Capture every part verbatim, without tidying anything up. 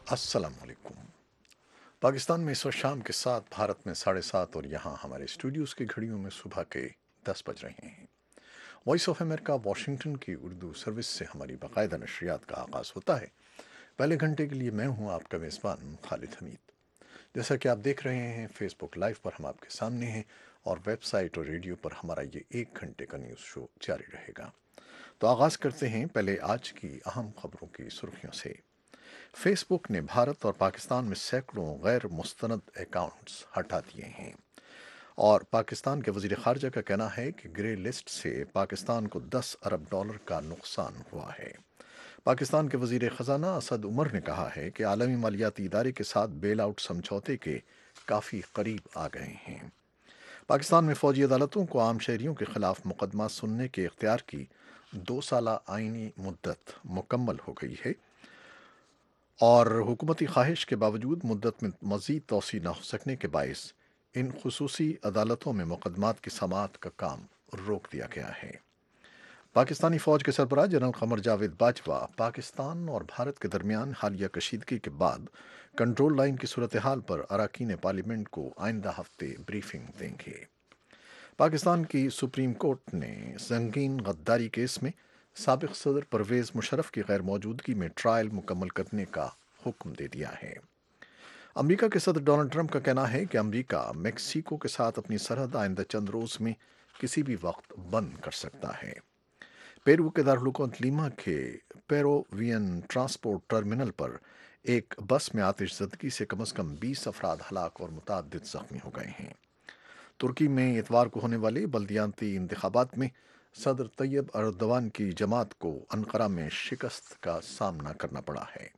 अस्सलाम वालेकुम। पाकिस्तान में इस वक्त शाम के सात, भारत में साढ़े सात और यहाँ हमारे स्टूडियोज़ की घड़ियों में सुबह के दस बज रहे हैं। वॉइस ऑफ अमेरिका वाशिंगटन की उर्दू सर्विस से हमारी बाकायदा नशरियात का आगाज़ होता है। पहले घंटे के लिए मैं हूँ आपका मेज़बान खालिद हमीद। जैसा कि आप देख रहे हैं, फेसबुक लाइव पर हम आपके सामने हैं और वेबसाइट और रेडियो पर हमारा ये एक घंटे का न्यूज़ शो जारी रहेगा। तो आगाज़ करते हैं पहले आज की अहम खबरों की सुर्खियों से। फेसबुक ने भारत और पाकिस्तान में सैकड़ों गैर मुस्तनद अकाउंट्स हटा दिए हैं और पाकिस्तान के वजीर खारजा का कहना है कि ग्रे लिस्ट से पाकिस्तान को दस अरब डॉलर का नुकसान हुआ है। पाकिस्तान के वजीर ख़जाना असद उमर ने कहा है कि आलमी मालियाती इदारे के साथ बेल आउट समझौते के काफ़ी करीब आ गए हैं। पाकिस्तान में फ़ौजी अदालतों को आम शहरियों के खिलाफ मुकदमा सुनने के इख्तियार की दो साल आइनी मुद्दत मुकम्मल हो गई है और हुकूमती ख्वाहिश के बावजूद मुद्दत में मज़ीद तोसी न हो सकने के बायस इन खुसूसी अदालतों में मुकदमात की समाअत का काम रोक दिया गया है। पाकिस्तानी फ़ौज के सरबराह जनरल कमर जावेद बाजवा पाकिस्तान और भारत के दरमियान हालिया कशीदगी के बाद कंट्रोल लाइन की सूरत हाल पर अरकान पार्लियामेंट को आइंदा हफ्ते ब्रीफिंग देंगे। पाकिस्तान की सुप्रीम कोर्ट ने संगीन गद्दारी केस में साबिक सदर परवेज़ मुशर्रफ की गैर मौजूदगी में ट्रायल मुकम्मल करने का हुक्म दे दिया है। अमेरिका के सदर डोनाल्ड ट्रंप का कहना है कि अमेरिका मेक्सिको के साथ अपनी सरहद आइंदा चंद रोज में किसी भी वक्त बंद कर सकता है। पेरू के दारुलुकौत लीमा के पेरोवियन ट्रांसपोर्ट टर्मिनल पर एक बस में आतिशज़दगी से कम अज़ कम बीस अफराद हलाक और मुतअद्दिद ज़ख्मी हो गए हैं। तुर्की में इतवार को होने वाले बल्दियाती इंतखाबात में सदर तैयब अर्दवान की जमात को अनकरा में शिकस्त का सामना करना पड़ा है।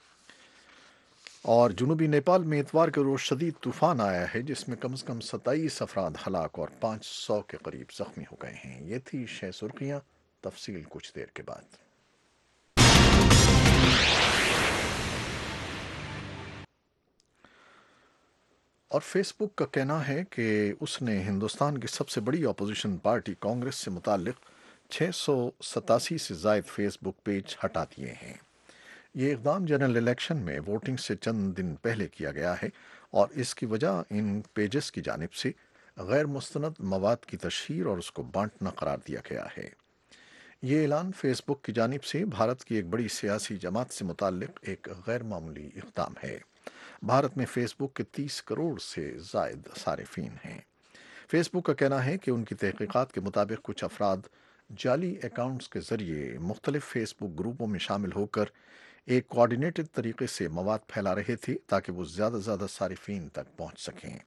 और जुनूबी नेपाल में इतवार के रोज शदीद तूफान आया है जिसमें कम से कम सत्ताईस अफराद हलाक और पाँच सौ के करीब जख्मी हो गए हैं। ये थी शह सुर्खियाँ, तफसील कुछ देर के बाद। और फेसबुक का कहना है कि उसने हिंदुस्तान की सबसे बड़ी अपोजिशन पार्टी कांग्रेस से मुताल्लिक छः सौ सतासी से जायद फेसबुक पेज हटा दिए हैं। ये इकदाम जनरल इलेक्शन में वोटिंग से चंद दिन पहले किया गया है और इसकी वजह इन पेजेस की जानिब से गैर मुस्तनद मवाद की तशहीर और उसको बांटना करार दिया गया है। ये ऐलान फेसबुक की जानिब से भारत की एक बड़ी सियासी जमात से मुताल्लिक एक गैर मामूली इकदाम है। भारत में फेसबुक के तीस करोड़ से जायद सारिफीन हैं। फेसबुक का कहना है कि उनकी तहकीकात के मुताबिक कुछ अफराद जाली अकाउंट्स के जरिए मुख्तलिफ फेसबुक ग्रुपों में शामिल होकर एक कोऑर्डिनेटेड तरीके से मवाद फैला रहे थे ताकि वो ज़्यादा से ज़्यादा सारिफीन तक पहुंच सकें।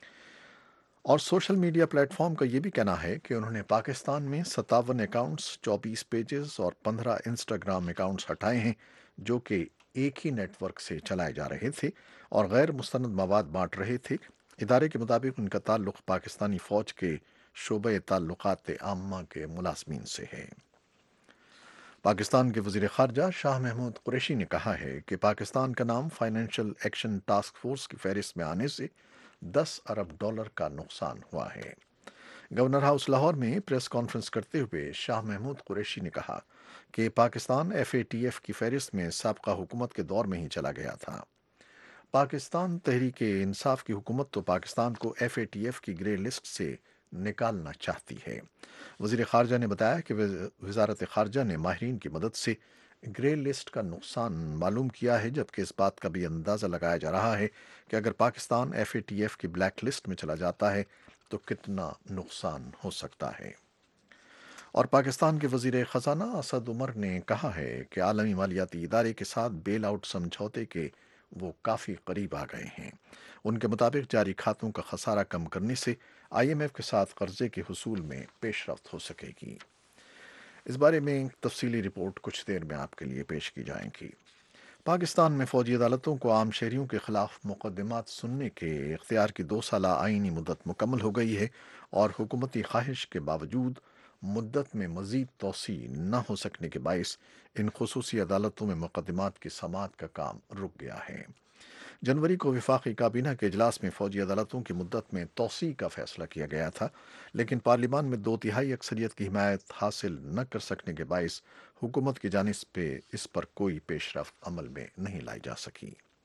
और सोशल मीडिया प्लेटफॉर्म का ये भी कहना है कि उन्होंने पाकिस्तान में सत्तावन अकाउंट्स, चौबीस पेजेस और पंद्रह इंस्टाग्राम अकाउंट्स हटाए हैं जो कि एक ही नेटवर्क से चलाए जा रहे थे और गैर मुस्तनद मवाद बांट रहे थे। इदारे के मुताबिक उनका ताल्लुक पाकिस्तानी फ़ौज के शोबे ताल्लुकात आम्मा के मुलाजमीन से है। पाकिस्तान के वज़ीर ख़ारजा शाह महमूद कुरैशी ने कहा है कि पाकिस्तान का नाम फाइनेंशियल एक्शन टास्क फोर्स की फहरिस्त में आने से दस अरब डॉलर का नुकसान हुआ है। गवर्नर हाउस लाहौर में प्रेस कॉन्फ्रेंस करते हुए शाह महमूद कुरैशी ने कहा कि Pakistan F A T F की फहरिस्त में साबका हुकूमत के दौर में ही चला गया था। पाकिस्तान तहरीक इंसाफ की हुकूमत तो पाकिस्तान को एफ ए टी एफ की ग्रे लिस्ट से निकालना चाहती है। वज़ीर ख़ारजा ने बताया कि वज़ारत ख़ारजा ने माहिरीन की मदद से ग्रे लिस्ट का नुकसान मालूम किया है, जबकि इस बात का भी अंदाज़ा लगाया जा रहा है कि अगर Pakistan F A T F की ब्लैक लिस्ट में चला जाता है तो कितना नुकसान हो सकता है। और पाकिस्तान के वज़ीर ख़जाना असद उमर ने कहा है कि आलमी मालियाती इदारे के साथ बेल आउट समझौते के वो काफ़ी करीब आ गए हैं। उनके मुताबिक जारी खातों का खसारा कम करने से आई एम एफ के साथ कर्जे के हुसूल में पेशरफ्त हो सकेगी। इस बारे में तफसीली रिपोर्ट कुछ देर में आपके लिए पेश की जाएगी। पाकिस्तान में फ़ौजी अदालतों को आम शहरियों के खिलाफ मुकदमात सुनने के इख्तियार की दो साल आइनी मुद्दत मुकम्मल हो गई है और हुकूमती ख्वाहिश के बावजूद मुद्दत में मज़ीद तोसी न हो सकने के बायस इन खुसूसी अदालतों में मुकदमात की समाअत का काम रुक गया है। जनवरी को वफाकी काबीना के इजलास में फ़ौजी अदालतों की मुद्दत में तोसी का फैसला किया गया था, लेकिन पार्लियामान में दो तिहाई अक्सरियत की हिमायत हासिल न कर सकने के बायस हुकूमत की जानिब पे इस पर कोई पेशरफ्त अमल में नहीं लाई जा सकी।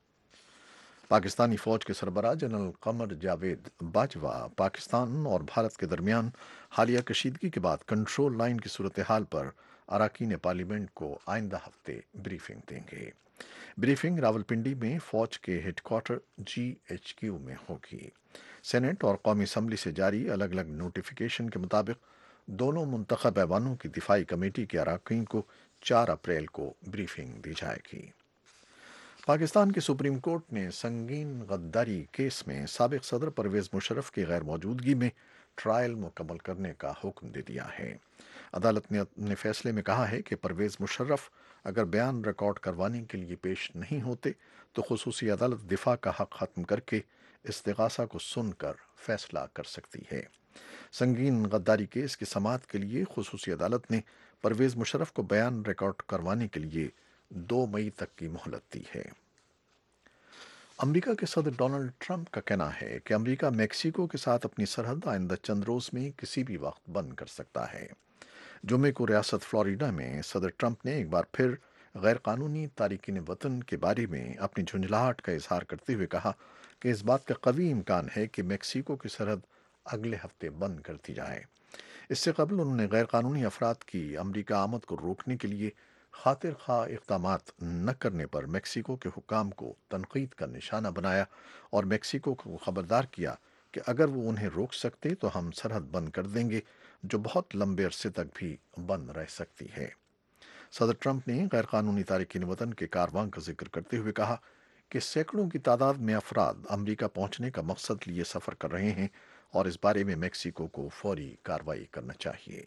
पाकिस्तानी फौज के सरबराह जनरल कमर जावेद बाजवा पाकिस्तान और भारत के दरमियान हालिया कशीदगी के बाद कंट्रोल लाइन की सूरत हाल पर अरकान पार्लियामेंट को आइंदा हफ्ते ब्रीफिंग देंगे। ब्रीफिंग रावलपिंडी में फौज के हेडक्वार्टर जी एच क्यू में होगी। सेनेट और कौमी असम्बली से जारी अलग अलग नोटिफिकेशन के मुताबिक दोनों मुंतखब ऐवानों की दिफाई कमेटी के अरकान को चार अप्रैल को ब्रीफिंग दी जाएगी। पाकिस्तान की सुप्रीम कोर्ट ने संगीन गद्दारी केस में साबिक सदर परवेज मुशर्रफ की गैर मौजूदगी में ट्रायल मुकम्मल करने का हुक्म दे दिया है। अदालत ने अपने फैसले में कहा है कि परवेज मुशर्रफ अगर बयान रिकॉर्ड करवाने के लिए पेश नहीं होते तो खुसूसी अदालत दिफा का हक खत्म करके इस्तिगासा को सुनकर फैसला कर सकती है। संगीन गद्दारी केस की समाअत के लिए खुसूसी अदालत ने परवेज मुशर्रफ को बयान रिकॉर्ड करवाने के लिए दो मई तक की मोहलत दी है। अमेरिका के सदर डोनाल्ड ट्रंप का कहना है कि अमेरिका मेक्सिको के साथ अपनी सरहद आइंदा चंद रोज में किसी भी वक्त बंद कर सकता है। जुमे को रियासत फ्लोरिडा में सदर ट्रंप ने एक बार फिर गैर कानूनी तारिकीन वतन के बारे में अपनी झुंझलाहट का इजहार करते हुए कहा कि इस बात का कवी इम्कान है कि मेक्सिको की सरहद अगले हफ्ते बंद कर दी जाए। इससे कबल उन्होंने गैर कानूनी अफराद की अमेरिका आमद को रोकने के लिए खातिर खा इक़दामात न करने पर मेक्सिको के हुक्काम को तनकीद का निशाना बनाया और मेक्सिको को खबरदार किया कि अगर वो उन्हें रोक सकते तो हम सरहद बंद कर देंगे, जो बहुत लंबे अरसे तक भी बंद रह सकती है। सदर ट्रंप ने गैर कानूनी तारिकीन वतन के कारवां का जिक्र करते हुए कहा कि सैकड़ों की तादाद में अफराद अमेरिका पहुंचने का मकसद लिए सफ़र कर रहे हैं और इस बारे में मेक्सिको को फौरी कार्रवाई करना चाहिए।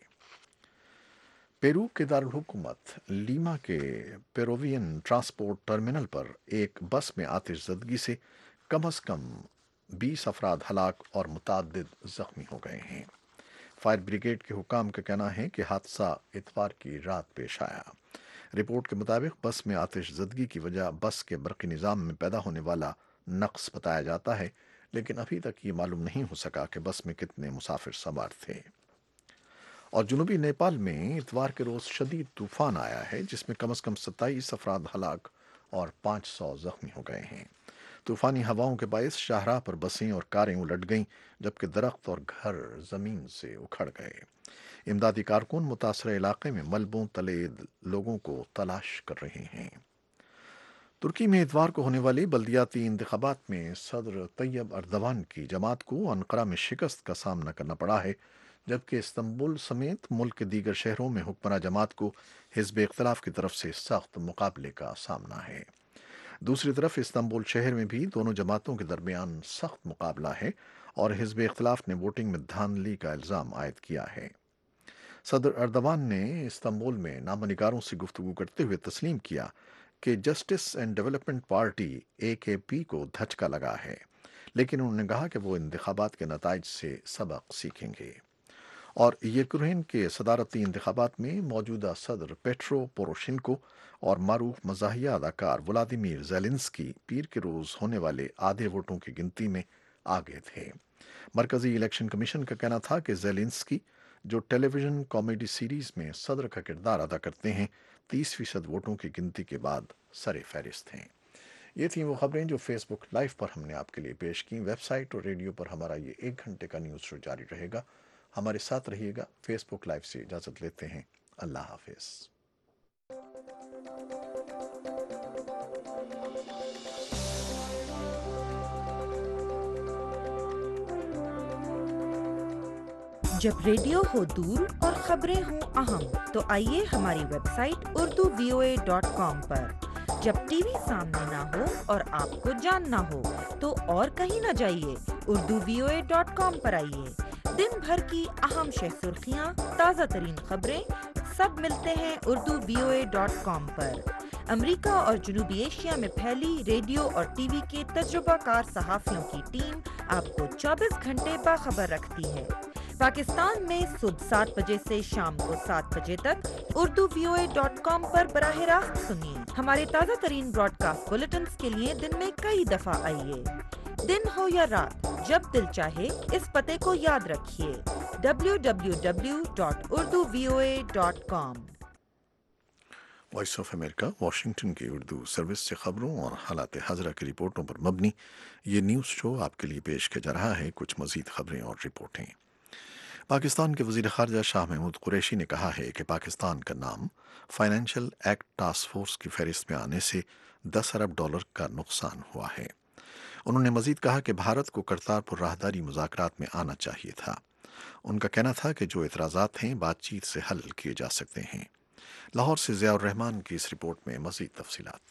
पेरू के दारुल हुकूमत लीमा के पेरोवियन ट्रांसपोर्ट टर्मिनल पर एक बस में आतिशज़दगी से कम अज़ कम बीस अफराद हलाक और मुतअद्दिद ज़ख्मी हो गए हैं। फायर ब्रिगेड के हुक्काम का कहना है कि हादसा इतवार की रात पेश आया। रिपोर्ट के मुताबिक बस में आतिशज़दगी की वजह बस के बरक़ी निज़ाम में पैदा होने वाला नक़्स बताया जाता है, लेकिन अभी तक ये मालूम नहीं हो सका कि बस में कितने मुसाफिर सवार थे। और जनूबी नेपाल में इतवार के रोज़ शदीद तूफान आया है, जिसमें कम अज़ कम सत्ताईस अफराद हलाक और पाँच सौ ज़ख्मी हो गए हैं। तूफ़ानी हवाओं के बायस शाहराह पर बसें और कारें उलट गईं, जबकि दरख्त और घर ज़मीन से उखड़ गए। इमदादी कारकुन मुतासर इलाके में मलबों तले लोगों को तलाश कर रहे हैं। तुर्की में इतवार को होने वाले बल्दियाती इंतखाबात में सदर तैयब अर्दवान की जमात को अंकारा में शिकस्त का सामना करना पड़ा है, जबकि इस्तंबुल समेत मुल्क के दीगर शहरों में हुक्मरान जमात को हिज़्ब इख्तिलाफ की तरफ से सख्त मुकाबले का सामना है। दूसरी तरफ इस्तंबुल शहर में भी दोनों जमातों के दरमियान सख्त मुकाबला है और हिज़्ब इख्तिलाफ ने वोटिंग में धांधली का इल्ज़ाम आयद किया है। सदर अर्दवान ने इस्तंबुल में नामनिगारों से गुफ्तगू करते हुए तस्लीम किया कि justice and development party A K P को धचका लगा है, लेकिन उन्होंने कहा कि वो इंतखाबात के नताइज से सबक सीखेंगे। और यूक्रेन के सदारती इंतखाबात में मौजूदा सदर पेट्रो पोरोशिन्को और मारूफ मज़ाहिया अदाकार व्लादिमीर ज़ेलेंस्की पीर के रोज़ होने वाले आधे वोटों की गिनती में आगे थे। मरकज़ी इलेक्शन कमीशन का कहना था कि ज़ेलेंस्की, जो टेलीविज़न कॉमेडी सीरीज़ में सदर का किरदार अदा करते हैं, तीस फीसद वोटों की गिनती के बाद सरे फहरिस्त हैं। ये थी वो खबरें जो फेसबुक लाइव पर हमने आपके लिए पेश की। वेबसाइट और रेडियो पर हमारा ये एक घंटे का न्यूज़ शो जारी रहेगा। हमारे साथ रहिएगा। फेसबुक लाइव से इजाज़त लेते हैं। अल्लाह हाफिज़। जब रेडियो हो दूर और खबरें हों अहम, तो आइए हमारी website Urdu V O A dot com पर। जब टीवी सामने ना हो और आपको जानना हो, तो और कहीं ना जाइए, Urdu V O A dot com पर आइए। दिन भर की अहम शह सुर्खियाँ, ताज़ा तरीन खबरें, सब मिलते हैं Urdu V O A dot com पर। अमेरिका और जनूबी एशिया में फैली रेडियो और टीवी के तजुर्बाकार सहाफ़ियों की टीम आपको चौबीस घंटे बाखबर रखती है। पाकिस्तान में सुबह सात बजे से शाम को सात बजे तक Urdu V O A dot com पर बराह रास्त सुनिए। हमारे ताज़ा तरीन ब्रॉडकास्ट बुलेटिन्स के लिए दिन में कई दफ़ा आइए। दिन हो या रात, जब दिल चाहे इस पते को याद रखिए, W W W dot Urdu V O A dot com. Voice of America Washington کی اردو سروس سے خبروں اور حالات حاضرہ کی رپورٹوں پر مبنی یہ نیوز شو آپ کے لیے پیش کیا جا رہا ہے۔ کچھ مزید خبریں اور رپورٹیں۔ پاکستان کے وزیر خارجہ شاہ محمود قریشی نے کہا ہے کہ پاکستان کا نام فائنینشل ایکٹ ٹاسک فورس کی فہرست میں آنے سے دس ارب ڈالر کا نقصان ہوا ہے۔ انہوں نے مزید کہا کہ بھارت کو کرتارپور راہداری مذاکرات میں آنا چاہیے تھا۔ ان کا کہنا تھا کہ جو اعتراضات ہیں بات چیت سے حل کیے جا سکتے ہیں۔ لاہور سے ضیاء الرحمان کی اس رپورٹ میں مزید تفصیلات۔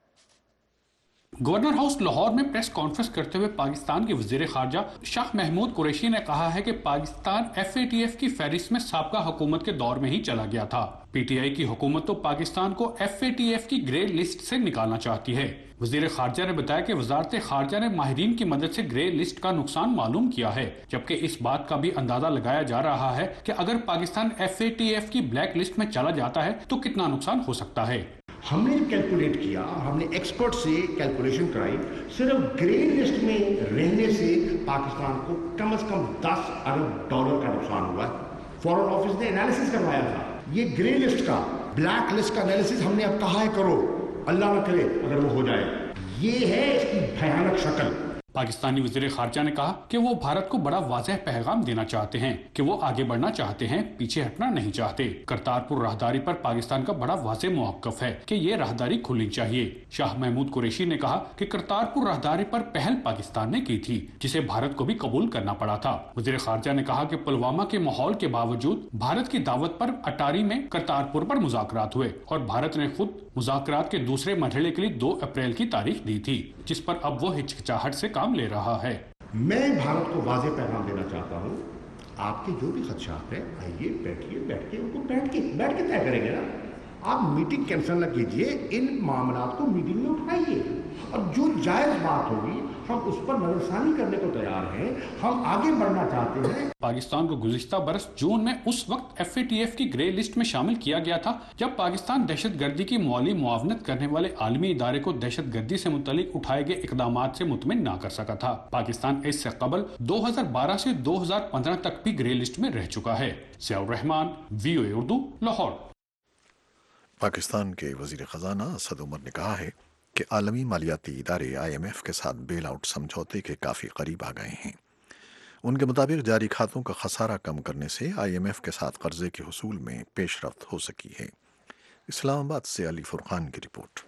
گورنر ہاؤس لاہور میں پریس کانفرنس کرتے ہوئے پاکستان کے وزیر خارجہ شاہ محمود قریشی نے کہا ہے کہ Pakistan F A T F کی فہرست میں سابقہ حکومت کے دور میں ہی چلا گیا تھا۔ پی ٹی آئی کی حکومت تو پاکستان کو ایف اے ٹی ایف کی گرے لسٹ سے نکالنا چاہتی ہے۔ وزیر خارجہ نے بتایا کہ وزارت خارجہ نے ماہرین کی مدد سے گرے لسٹ کا نقصان معلوم کیا ہے، جبکہ اس بات کا بھی اندازہ لگایا جا رہا ہے کہ اگر Pakistan F A T F کی بلیک لسٹ میں چلا جاتا ہے تو کتنا نقصان ہو سکتا ہے۔ ہم نے کیلکولیٹ کیا، ہم نے ایکسپرٹ سے کیلکولیشن کرائی، صرف گرے لسٹ میں رہنے سے پاکستان کو کم از کم دس ارب ڈالر کا نقصان ہوا ہے۔ فورن آفس نے انالیسس کروایا تھا، یہ گرے لسٹ کا بلیک لسٹ کا انالیسس ہم نے اب کہا ہے کرو، اللہ نہ کرے اگر وہ ہو جائے۔ یہ ہے اس کی بھیانک شکل۔ پاکستانی وزیر خارجہ نے کہا کہ وہ بھارت کو بڑا واضح پیغام دینا چاہتے ہیں کہ وہ آگے بڑھنا چاہتے ہیں، پیچھے ہٹنا نہیں چاہتے۔ کرتارپور راہداری پر پاکستان کا بڑا واضح موقف ہے کہ یہ راہداری کھلنی چاہیے۔ شاہ محمود قریشی نے کہا کہ کرتارپور راہداری پر پہل پاکستان نے کی تھی، جسے بھارت کو بھی قبول کرنا پڑا تھا۔ وزیر خارجہ نے کہا کہ پلوامہ کے ماحول کے باوجود بھارت کی دعوت پر اٹاری میں کرتارپور پر مذاکرات ہوئے اور بھارت نے خود مذاکرات کے دوسرے مرحلے کے لیے دو اپریل کی تاریخ دی تھی، جس پر اب وہ ہچکچاہٹ سے کام لے رہا ہے۔ میں بھارت کو واضح پیغام دینا چاہتا ہوں، آپ کے جو بھی خدشات ہیں آئیے بیٹھیے، بیٹھ کے ان کو بیٹھ کے بیٹھ کے طے کریں گے نا۔ آپ میٹنگ کینسل نہ کیجیے، ان معاملات کو میٹنگ میں اٹھائیے اور جو جائز بات ہوگی ہم اس پر نظر ثانی کرنے کو تیار ہیں، ہم آگے بڑھنا چاہتے ہیں۔ پاکستان کو گزشتہ برس جون میں اس وقت ایف اے ٹی ایف کی گرے لسٹ میں شامل کیا گیا تھا جب پاکستان دہشت گردی کی مالی معاونت کرنے والے عالمی ادارے کو دہشت گردی سے متعلق اٹھائے گئے اقدامات سے مطمئن نہ کر سکا تھا۔ پاکستان اس سے قبل دو ہزار بارہ سے دو ہزار پندرہ تک بھی گرے لسٹ میں رہ چکا ہے۔ ضیاء الرحمان، وی او اے اردو، لاہور۔ پاکستان کے وزیر خزانہ اسد عمر نے کہا ہے کہ عالمی مالیاتی ادارے آئی ایم ایف کے ساتھ بیل آؤٹ سمجھوتے کے کافی قریب آ گئے ہیں۔ ان کے مطابق جاری کھاتوں کا خسارہ کم کرنے سے آئی ایم ایف کے ساتھ قرضے کے حصول میں پیش رفت ہو سکی ہے۔ اسلام آباد سے علی فرقان کی رپورٹ۔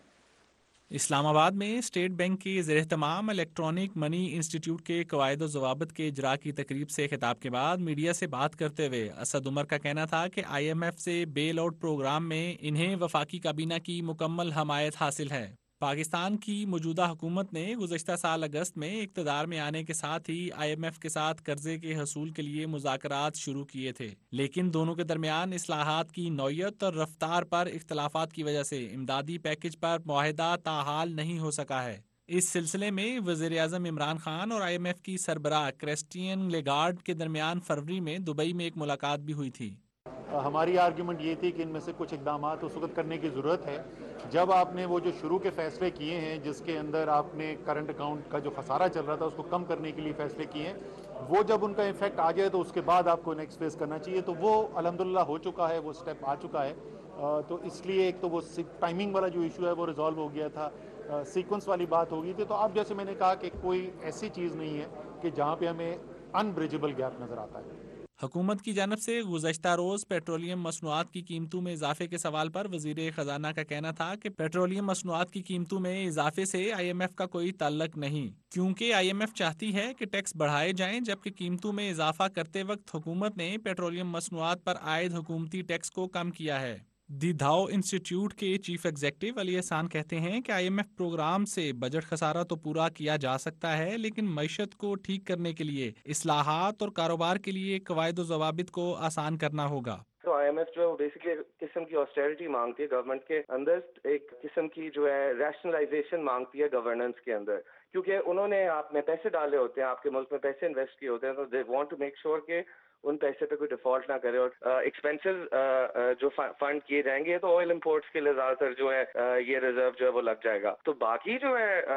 اسلام آباد میں اسٹیٹ بینک کے زیر اہتمام الیکٹرانک منی انسٹی ٹیوٹ کے قواعد و ضوابط کے اجرا کی تقریب سے خطاب کے بعد میڈیا سے بات کرتے ہوئے اسد عمر کا کہنا تھا کہ آئی ایم ایف سے بیل آؤٹ پروگرام میں انہیں وفاقی کابینہ کی مکمل حمایت حاصل ہے۔ پاکستان کی موجودہ حکومت نے گزشتہ سال اگست میں اقتدار میں آنے کے ساتھ ہی آئی ایم ایف کے ساتھ قرضے کے حصول کے لیے مذاکرات شروع کیے تھے، لیکن دونوں کے درمیان اصلاحات کی نوعیت اور رفتار پر اختلافات کی وجہ سے امدادی پیکج پر معاہدہ تاحال نہیں ہو سکا ہے۔ اس سلسلے میں وزیر اعظم عمران خان اور آئی ایم ایف کی سربراہ کرسٹین لیگارڈ کے درمیان فروری میں دبئی میں ایک ملاقات بھی ہوئی تھی۔ ہماری آرگیومنٹ یہ تھی کہ ان میں سے کچھ اقدامات اس وقت کرنے کی ضرورت ہے جب آپ نے وہ جو شروع کے فیصلے کیے ہیں، جس کے اندر آپ نے کرنٹ اکاؤنٹ کا جو خسارہ چل رہا تھا اس کو کم کرنے کے لیے فیصلے کیے ہیں، وہ جب ان کا افیکٹ آ جائے تو اس کے بعد آپ کو نیکسٹ فیز کرنا چاہیے۔ تو وہ الحمدللہ ہو چکا ہے، وہ سٹیپ آ چکا ہے۔ تو اس لیے ایک تو وہ ٹائمنگ والا جو ایشو ہے وہ ریزالو ہو گیا تھا، سیکوینس والی بات ہو گئی تھی۔ تو اب جیسے میں نے کہا کہ کوئی ایسی چیز نہیں ہے کہ جہاں پہ ہمیں انبریجبل گیپ نظر آتا ہے۔ حکومت کی جانب سے گزشتہ روز پیٹرولیم مصنوعات کی قیمتوں میں اضافے کے سوال پر وزیر خزانہ کا کہنا تھا کہ پیٹرولیم مصنوعات کی قیمتوں میں اضافے سے آئی ایم ایف کا کوئی تعلق نہیں، کیونکہ آئی ایم ایف چاہتی ہے کہ ٹیکس بڑھائے جائیں، جبکہ قیمتوں میں اضافہ کرتے وقت حکومت نے پیٹرولیم مصنوعات پر عائد حکومتی ٹیکس کو کم کیا ہے۔ دی دھاؤ انسٹی ٹیوٹ کے چیف ایگزیکٹو علی احسان کہتے ہیں کہ آئی ایم ایف پروگرام سے بجٹ خسارہ تو پورا کیا جا سکتا ہے، لیکن معیشت کو ٹھیک کرنے کے لیے اصلاحات اور کاروبار کے لیے قواعد و ضوابط کو آسان کرنا ہوگا۔ تو آئی ایم ایف جو بیسکلی ایک قسم کی آسٹیرٹی مانگتی ہے گورنمنٹ کے اندر، ایک قسم کی جو ہے ریشنلائزیشن مانگتی ہے گورننس کے اندر، کیونکہ انہوں نے آپ میں پیسے ڈالے ہوتے ہیں، آپ کے ملک میں پیسے انویسٹ کیے ہوتے ہیں، تو they want to make sure کہ ان پیسے پہ کوئی ڈیفالٹ نہ کرے، اور ایکسپینسز جو فنڈ کیے جائیں گے تو آئل امپورٹس کے لیے زیادہ تر جو ہے یہ ریزرو جو ہے وہ لگ جائے گا۔ تو باقی جو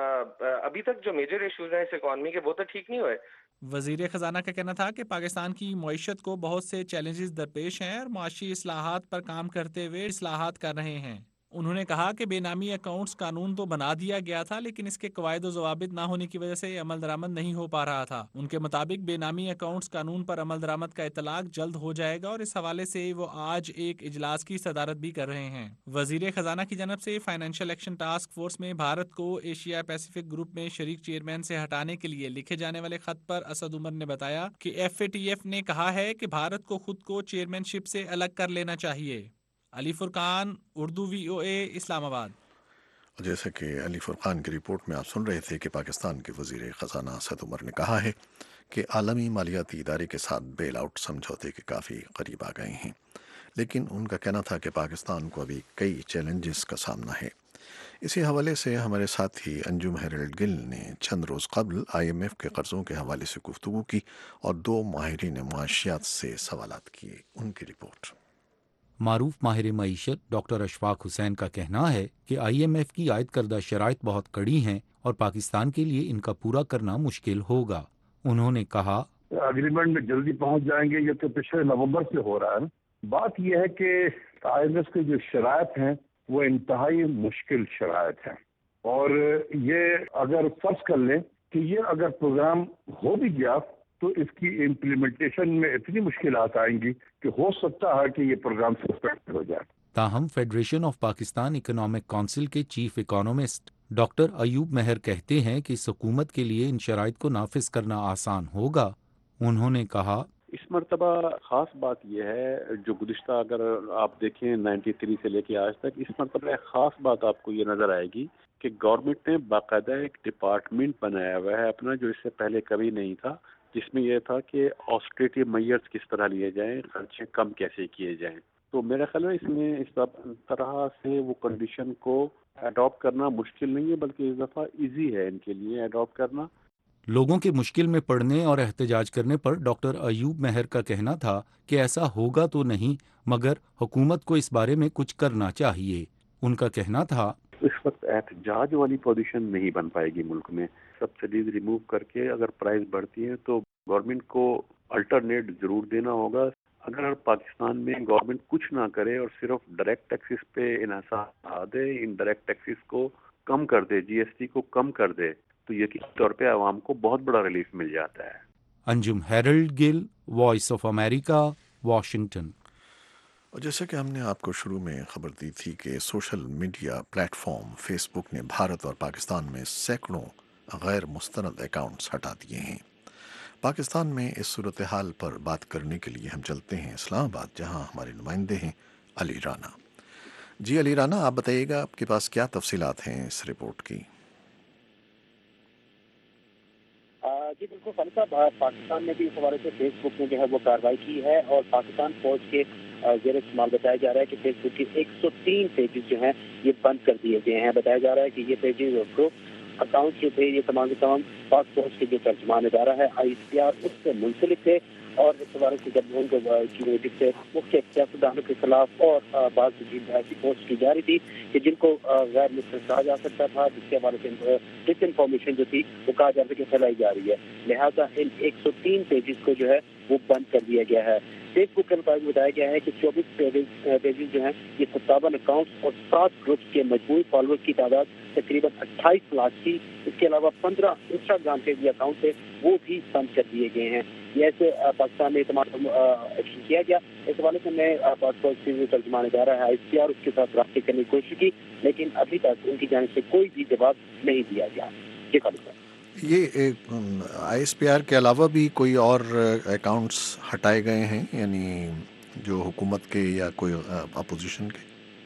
ہے ابھی تک جو میجر ایشوز ہیں اس اکانومی کے وہ تو ٹھیک نہیں ہوئے۔ وزیر خزانہ کا کہنا تھا کہ پاکستان کی معیشت کو بہت سے چیلنجز درپیش ہیں اور معاشی اصلاحات پر کام کرتے ہوئے اصلاحات کر رہے ہیں۔ انہوں نے کہا کہ بے نامی اکاؤنٹس قانون تو بنا دیا گیا تھا، لیکن اس کے قواعد و ضوابط نہ ہونے کی وجہ سے عمل درآمد نہیں ہو پا رہا تھا۔ ان کے مطابق بے نامی اکاؤنٹس قانون پر عمل درآمد کا اطلاق جلد ہو جائے گا، اور اس حوالے سے وہ آج ایک اجلاس کی صدارت بھی کر رہے ہیں۔ وزیر خزانہ کی جانب سے فائنینشیل ایکشن ٹاسک فورس میں بھارت کو ایشیا پیسیفک گروپ میں شریک چیئرمین سے ہٹانے کے لیے لکھے جانے والے خط پر اسد عمر نے بتایا کہ ایف اے ٹی ایف نے کہا ہے کہ بھارت کو خود کو چیئرمین شپ سے الگ کر لینا چاہیے۔ علی فرقان، اردو وی او اے، اسلام آباد۔ جیسا کہ علی فرقان کی رپورٹ میں آپ سن رہے تھے کہ پاکستان کے وزیر خزانہ اسد عمر نے کہا ہے کہ عالمی مالیاتی ادارے کے ساتھ بیل آؤٹ سمجھوتے کے کافی قریب آ گئے ہیں، لیکن ان کا کہنا تھا کہ پاکستان کو ابھی کئی چیلنجز کا سامنا ہے۔ اسی حوالے سے ہمارے ساتھی انجم ہیرلڈ گل نے چند روز قبل آئی ایم ایف کے قرضوں کے حوالے سے گفتگو کی اور دو ماہرین معاشیات سے سوالات کیے۔ ان کی رپورٹ۔ معروف ماہر معیشت ڈاکٹر اشفاق حسین کا کہنا ہے کہ آئی ایم ایف کی عائد کردہ شرائط بہت کڑی ہیں اور پاکستان کے لیے ان کا پورا کرنا مشکل ہوگا۔ انہوں نے کہا اگریمنٹ میں جلدی پہنچ جائیں گے، یہ تو پچھلے نومبر سے ہو رہا ہے نا۔ بات یہ ہے کہ آئی ایم ایف کے جو شرائط ہیں وہ انتہائی مشکل شرائط ہیں، اور یہ اگر فرض کر لیں کہ یہ اگر پروگرام ہو بھی گیا تو اس کی امپلیمنٹیشن میں اتنی مشکلات آئیں گی کہ ہو سکتا ہے کہ یہ پروگرام سسپینڈ ہو جائے۔ تاہم federation of Pakistan economic council کے chief economist doctor Ayub Mehr کہتے ہیں کہ اس حکومت کے لیے ان شرائط کو نافذ کرنا آسان ہوگا۔ انہوں نے کہا اس مرتبہ خاص بات یہ ہے، جو گزشتہ اگر آپ دیکھیں نائنٹی تھری سے لے کے آج تک، اس مرتبہ ایک خاص بات آپ کو یہ نظر آئے گی کہ گورنمنٹ نے باقاعدہ ایک ڈپارٹمنٹ بنایا ہوا ہے اپنا، جو اس سے پہلے کبھی نہیں تھا، جس میں یہ تھا کہ آسٹریٹی میئرز کس طرح لیے جائیں، خرچے کم کیسے کیے جائیں۔ تو میرا خیال ہے اس میں اس طرح سے وہ کنڈیشن کو اڈاپٹ کرنا مشکل نہیں ہے، بلکہ اس دفعہ ایزی ہے ان کے لیے اڈاپٹ کرنا۔ لوگوں کے مشکل میں پڑنے اور احتجاج کرنے پر ڈاکٹر ایوب مہر کا کہنا تھا کہ ایسا ہوگا تو نہیں، مگر حکومت کو اس بارے میں کچھ کرنا چاہیے۔ ان کا کہنا تھا اس وقت احتجاج والی پوزیشن نہیں بن پائے گی ملک میں۔ سبسڈیز ریموو کر کے اگر پرائز بڑھتی ہیں تو گورنمنٹ کو الٹرنیٹ ضرور دینا ہوگا۔ اگر پاکستان میں گورنمنٹ کچھ نہ کرے اور صرف ڈائریکٹ ٹیکسز پہ انحصار بڑھا دے، ان ڈائریکٹ ٹیکسز کو کم کر دے، جی ایس ٹی کو کم کر دے، تو یقینی طور پہ عوام کو بہت بڑا ریلیف مل جاتا ہے۔ Anjum Harold Gill, voice of America, Washington. اور جیسا کہ ہم نے آپ کو شروع میں خبر دی تھی کہ social media platform Facebook نے بھارت اور پاکستان میں سینکڑوں غیر مستند اکاؤنٹس ہٹا دیے ہیں۔ پاکستان میں اس صورتحال پر بات کرنے کے لیے ہم چلتے ہیں اسلام آباد، جہاں ہمارے نمائندے ہیں علی رانا۔ جی علی رانا، آپ بتائیے گا آپ کے پاس کیا تفصیلات ہیں اس رپورٹ کی؟ جی بالکل خالد صاحب، پاکستان نے بھی اس حوالے سے فیس بک میں جو ہے وہ کارروائی کی ہے، اور پاکستان فوج کے زیر استعمال بتایا جا رہا ہے کہ فیس بک کے ایک سو تین پیجز جو ہیں یہ بند کر دیے گئے ہیں۔ بتایا جا رہا ہے کہ یہ پیجز اور گروپ اکاؤنٹ جو تھے یہ تمام کے تمام پاک فوج کے جو ترجمان ادارہ ہے آئی سی آر اس سے منسلک تھے، اور اس حوالے سے جب ان کو سے مختلف سیاستدانوں کے خلاف اور بعض ایسی پوسٹ کی جا رہی تھی کہ جن کو غیر مستند کہا جا سکتا تھا، جس کے حوالے سے ڈس انفارمیشن جو تھی وہ کہا جا سکے پھیلائی جا رہی ہے، لہٰذا ان ایک سو تین پیجز کو جو ہے وہ بند کر دیا گیا ہے۔ فیس بک کے مطابق بتایا گیا ہے کہ چوبیس پیجز جو ہیں یہ ستاون اکاؤنٹس اور سات گروپس کے مجموعی فالوورز کی تعداد تقریباً اٹھائیس لاکھ تھی۔ اس کے علاوہ پندرہ انسٹاگرام کے جو اکاؤنٹ تھے وہ بھی بند کر دیے گئے ہیں۔ یہ ایسے پاکستان میں تمام ایکشن کیا گیا۔ اس حوالے سے میں پاسپورٹ کی ترجمان ادارہ ہے آئی سی آر اس کے ساتھ رابطے کرنے کی کوشش کی، لیکن ابھی تک ان کی جانب سے کوئی بھی جواب نہیں دیا گیا۔ جی خالد صاحب، یہ آئی ایس پی آر کے علاوہ بھی کوئی اور اکاؤنٹس ہٹائے گئے ہیں، یعنی جو حکومت کے یا کوئی اپوزیشن کے؟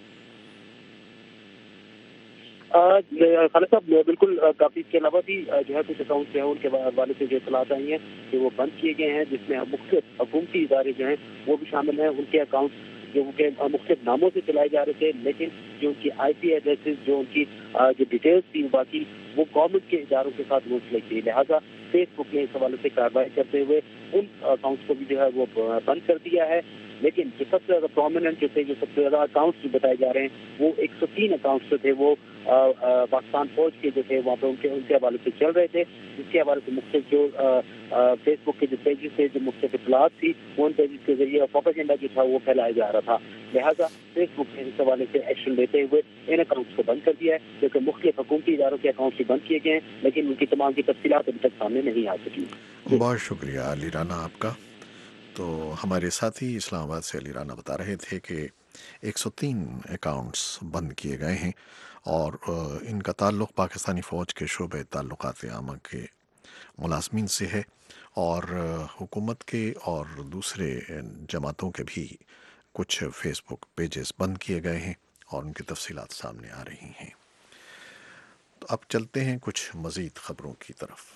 خالد صاحب بالکل کافی، اس کے علاوہ بھی جو ہے کچھ اکاؤنٹ جو ہیں ان کے حوالے سے جو اطلاعات آئی ہیں کہ وہ بند کیے گئے ہیں، جس میں مختلف حکومتی ادارے جو ہیں وہ بھی شامل ہیں۔ ان کے اکاؤنٹ جو کہ مختلف ناموں سے چلائے جا رہے تھے، لیکن جو ان کی آئی پی ایڈریسز، جو ان کی جو ڈیٹیلز تھی باقی وہ گورنمنٹ کے اداروں کے ساتھ منسلک تھی، لہٰذا فیس بک نے اس حوالے سے کارروائی کرتے ہوئے ان اکاؤنٹس کو بھی جو ہے وہ بند کر دیا ہے۔ لیکن جو سب سے زیادہ پرومیننٹ جو تھے، جو سب سے زیادہ اکاؤنٹس جو بتائے جا رہے ہیں وہ ایک سو تین اکاؤنٹس جو تھے وہ پاکستان فوج کے جو تھے وہاں پہ ان کے ان کے حوالے سے چل رہے تھے، جس کے حوالے سے مختلف جو فیس بک کے جو پیجز تھے، جو مختلف اطلاعات تھی، وہ ان پیجز کے ذریعے پروپیگنڈا جو تھا وہ پھیلایا جا رہا تھا۔ لہٰذا فیس بک نے اس حوالے سے ایکشن لیتے ہوئے ان اکاؤنٹس کو بند کر دیا ہے، جو کہ مختلف حکومتی اداروں کے اکاؤنٹس بھی بند کیے گئے ہیں، لیکن ان کی تمام کی تفصیلات ابھی تک سامنے نہیں آ سکی۔ بہت شکریہ علی رانا آپ کا۔ تو ہمارے ساتھی اسلام آباد سے علی رانا بتا رہے تھے کہ ایک سو تین اکاؤنٹس بند کیے گئے ہیں اور ان کا تعلق پاکستانی فوج کے شعبہ تعلقات عامہ کے ملازمین سے ہے، اور حکومت کے اور دوسرے جماعتوں کے بھی کچھ فیس بک پیجز بند کیے گئے ہیں اور ان کی تفصیلات سامنے آ رہی ہیں۔ تو اب چلتے ہیں کچھ مزید خبروں کی طرف۔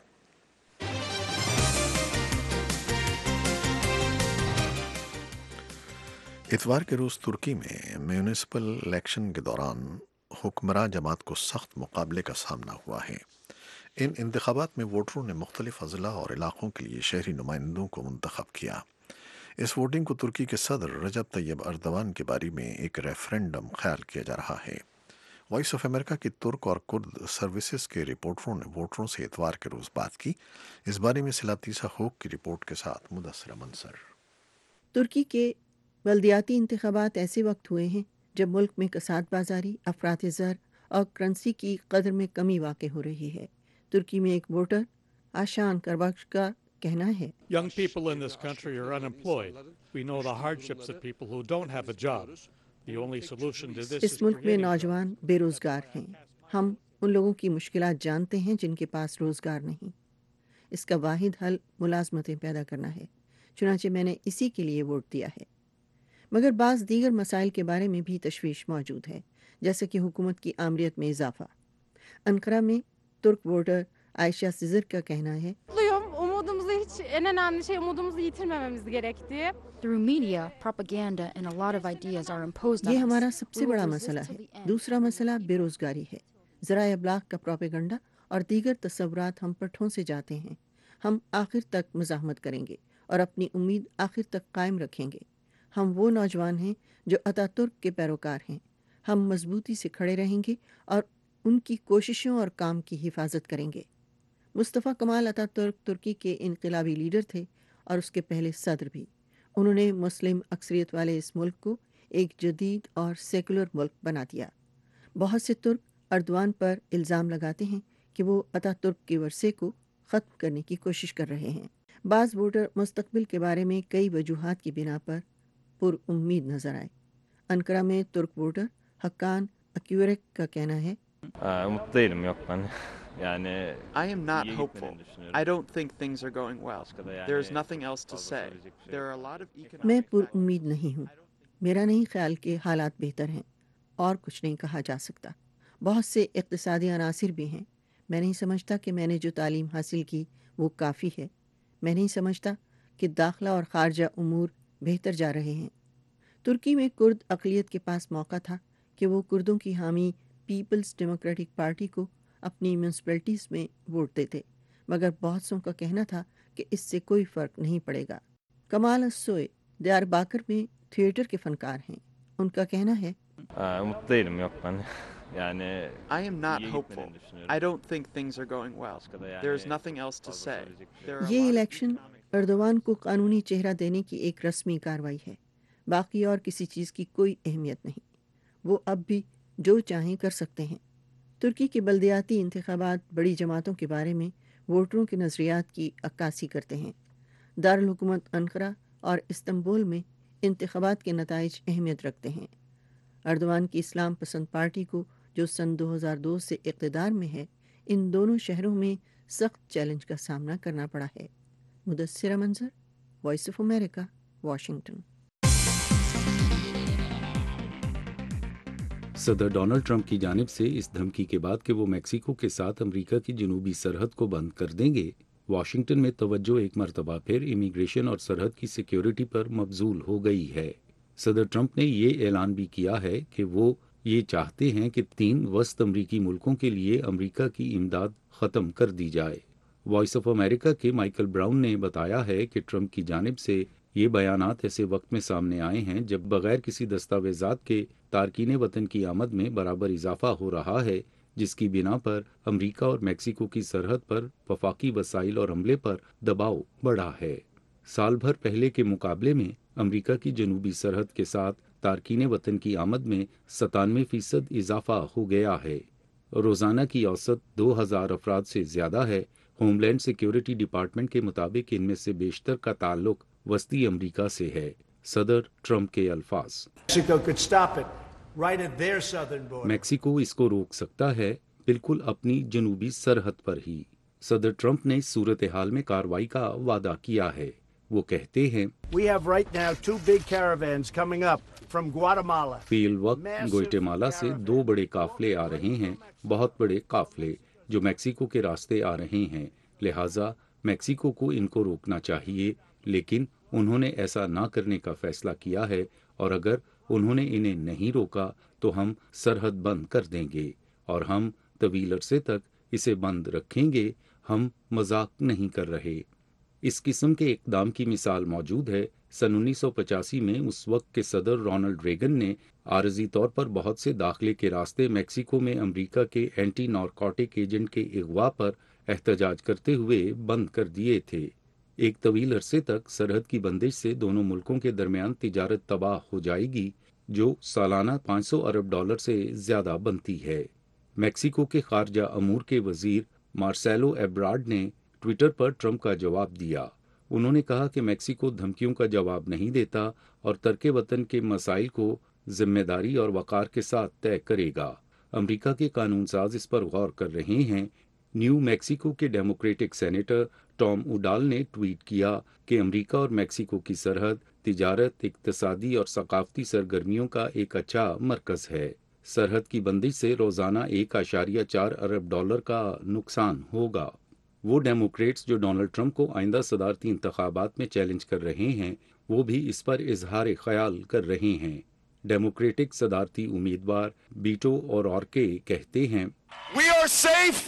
اتوار کے روز ترکی میں میونسپل الیکشن کے دوران حکمراں جماعت کو سخت مقابلے کا سامنا ہوا ہے۔ ان انتخابات میں ووٹروں نے مختلف اضلاع اور علاقوں کے لیے شہری نمائندوں کو منتخب کیا۔ اس ووٹنگ کو ترکی کے صدر رجب طیب اردوان کے بارے میں ایک ریفرنڈم خیال کیا جا رہا ہے۔ وائس آف امریکہ کی ترک اور کرد سروسز کے رپورٹروں نے ووٹروں سے اتوار کے روز بات کی۔ اس بارے میں سلاتیسا ہوک کی رپورٹ کے ساتھ مدثرہ منصر۔ ترکی کے بلدیاتی انتخابات ایسے وقت ہوئے ہیں جب ملک میں کساد بازاری، افراط زر اور کرنسی کی قدر میں کمی واقع ہو رہی ہے۔ ترکی میں ایک ووٹر آشان کربخش کا کہنا ہے، Young people in this country are unemployed. We know the hardships of people who don't have a job. The only solution to this us is ملک میں creating نوجوان بے روزگار ہیں۔ ہم ان لوگوں کی مشکلات جانتے ہیں جن کے پاس روزگار نہیں۔ اس کا واحد حل ملازمتیں پیدا کرنا ہے، چنانچہ میں نے اسی کے لیے ووٹ دیا ہے۔ مگر بعض دیگر مسائل کے بارے میں بھی تشویش موجود ہے، جیسے کہ حکومت کی آمریت میں اضافہ۔ انقرہ میں ترک ووٹر عائشہ سزر کا کہنا ہے، Umudumuzu hiç en önemli şey umudumuzu yitirmememiz gerektiği. Through media, propaganda and a lot of ideas are imposed on یہ us. ہمارا سب سے We will بڑا resist مسئلہ till ہے۔ the end. دوسرا مسئلہ بے روزگاری ہے۔ ذرائع ابلاغ کا پروپیگنڈا اور دیگر تصورات ہم پر ٹھونسے جاتے ہیں۔ ہم آخر تک مزاحمت کریں گے اور اپنی امید آخر تک قائم رکھیں گے۔ ہم وہ نوجوان ہیں جو اتا ترک کے پیروکار ہیں۔ ہم مضبوطی سے کھڑے رہیں گے اور ان کی کوششوں اور کام کی حفاظت کریں گے۔ مصطفیٰ کمال اتا ترک ترکی کے انقلابی لیڈر تھے اور اس کے پہلے صدر بھی۔ انہوں نے مسلم اکثریت والے اس ملک کو ایک جدید اور سیکولر ملک بنا دیا۔ بہت سے ترک اردوان پر الزام لگاتے ہیں کہ وہ اتا ترک کے ورثے کو ختم کرنے کی کوشش کر رہے ہیں۔ بعض ووٹر مستقبل کے بارے میں کئی وجوہات کی بنا پر پر امید نظر آئے۔ انقرہ میں ترک ووٹر حقان اکیورک کا کہنا ہے، I am not hopeful. I don't think things are going well. There is nothing else to say. There are a lot of economic میں پر امید نہیں ہوں۔ میرا نہیں خیال کہ حالات بہتر ہیں، اور کچھ نہیں کہا جا سکتا۔ بہت سے اقتصادی عناصر بھی ہیں۔ میں نہیں سمجھتا کہ میں نے جو تعلیم حاصل کی وہ کافی ہے۔ میں نہیں سمجھتا کہ داخلہ اور خارجہ امور بہتر جا رہے ہیں۔ ترکی میں کرد اقلیت کے پاس موقع تھا کہ وہ کردوں کی حامی پیپلز ڈیموکریٹک پارٹی کو اپنی میونسپلٹیز میں ووٹ دیتے، مگر بہت سوں کا کہنا تھا کہ اس سے کوئی فرق نہیں پڑے گا۔ کمال السوئے دیار باکر میں تھیٹر کے فنکار ہیں۔ ان کا کہنا ہے، I am not hopeful. I don't think things are going well. There is nothing else to say. There are a یہ lot of الیکشن اردوان کو قانونی چہرہ دینے کی ایک رسمی کارروائی ہے، باقی اور کسی چیز کی کوئی اہمیت نہیں۔ وہ اب بھی جو چاہیں کر سکتے ہیں۔ ترکی کے بلدیاتی انتخابات بڑی جماعتوں کے بارے میں ووٹروں کے نظریات کی عکاسی کرتے ہیں۔ دارالحکومت انقرہ اور استنبول میں انتخابات کے نتائج اہمیت رکھتے ہیں۔ اردوان کی اسلام پسند پارٹی کو جو سن دو ہزار دو سے اقتدار میں ہے، ان دونوں شہروں میں سخت چیلنج کا سامنا کرنا پڑا ہے۔ Mudassira Manzar, voice of America, Washington. صدر ڈونلڈ ٹرمپ کی جانب سے اس دھمکی کے بعد کہ وہ میکسیکو کے ساتھ امریکہ کی جنوبی سرحد کو بند کر دیں گے، واشنگٹن میں توجہ ایک مرتبہ پھر امیگریشن اور سرحد کی سیکیورٹی پر مبذول ہو گئی ہے۔ صدر ٹرمپ نے یہ اعلان بھی کیا ہے کہ وہ یہ چاہتے ہیں کہ تین وسط امریکی ملکوں کے لیے امریکہ کی امداد ختم کر دی جائے۔ وائس آف امریکہ کے مائیکل براؤن نے بتایا ہے کہ ٹرمپ کی جانب سے یہ بیانات ایسے وقت میں سامنے آئے ہیں جب بغیر کسی دستاویزات کے تارکین وطن کی آمد میں برابر اضافہ ہو رہا ہے، جس کی بنا پر امریکہ اور میکسیکو کی سرحد پر وفاقی وسائل اور عملے پر دباؤ بڑھا ہے۔ سال بھر پہلے کے مقابلے میں امریکہ کی جنوبی سرحد کے ساتھ तारकीन वतन की आमद में सतानवे फीसद इजाफा हो गया है। रोज़ाना की औसत दो हज़ार अफराद से ज़्यादा है। होमलैंड सिक्योरिटी डिपार्टमेंट के मुताबिक इनमें से बेशतर का ताल्लुक वस्ती अमरीका से है। सदर ट्रंप के अल्फाज, मैक्सिको इसको रोक सकता है, बिल्कुल अपनी जनूबी सरहद पर ही। सदर ट्रंप ने सूरत हाल में कार्रवाई का वादा किया है। वो कहते हैं, फील वक्त ग्वाटेमाला से दो बड़े काफले आ रहे हैं, बहुत बड़े काफले जो मैक्सिको के रास्ते आ रहे हैं, लिहाजा मैक्सिको को इनको रोकना चाहिए। लेकिन उन्होंने ऐसा ना करने का फैसला किया है और अगर उन्होंने इन्हें नहीं रोका तो हम सरहद बंद कर देंगे और हम तवील अरसे तक इसे बंद रखेंगे। हम मजाक नहीं कर रहे। इस किस्म के इकदाम की मिसाल मौजूद है। सन उन्नीस सौ पचासी में उस वक्त के सदर रोनाल्ड रेगन ने आरजी तौर पर बहुत से दाखिले के रास्ते मैक्सिको में अमेरिका के एंटी नारकोटिक एजेंट के अगवा पर एहतजाज करते हुए बंद कर दिए थे। एक तवील अरसे तक सरहद की बंदिश से दोनों मुल्कों के दरमियान तिजारत तबाह हो जाएगी, जो सालाना पाँच सौ अरब डॉलर से ज्यादा बनती है। मैक्सिको के खारजा अमूर के वजीर मार्सेलो एब्राड ने ट्विटर पर ट्रंप का जवाब दिया। उन्होंने कहा कि मैक्सिको धमकियों का जवाब नहीं देता और तर्के वतन के मसाइल को जिम्मेदारी और वकार के साथ तय करेगा। अमेरिका के कानून साज इस पर गौर कर रहे हैं। न्यू मैक्सिको के डेमोक्रेटिक सेनेटर टॉम उडाल ने ट्वीट किया कि अमेरिका और मैक्सिको की सरहद तिजारत, इक्तसादी और सकाफती सरगर्मियों का एक अच्छा मरकज है। सरहद की बंदिश से रोजाना एक आशारिया चार अरब डॉलर का नुकसान होगा। वो डेमोक्रेट्स जो डोनाल्ड ट्रंप को आइंदा सदारती इंतखाबात में चैलेंज कर रहे हैं, वो भी इस पर इजहार ख्याल कर रहे हैं। डेमोक्रेटिक सदारती उम्मीदवार बीटो और ऑर्के कहते हैं, We are safe,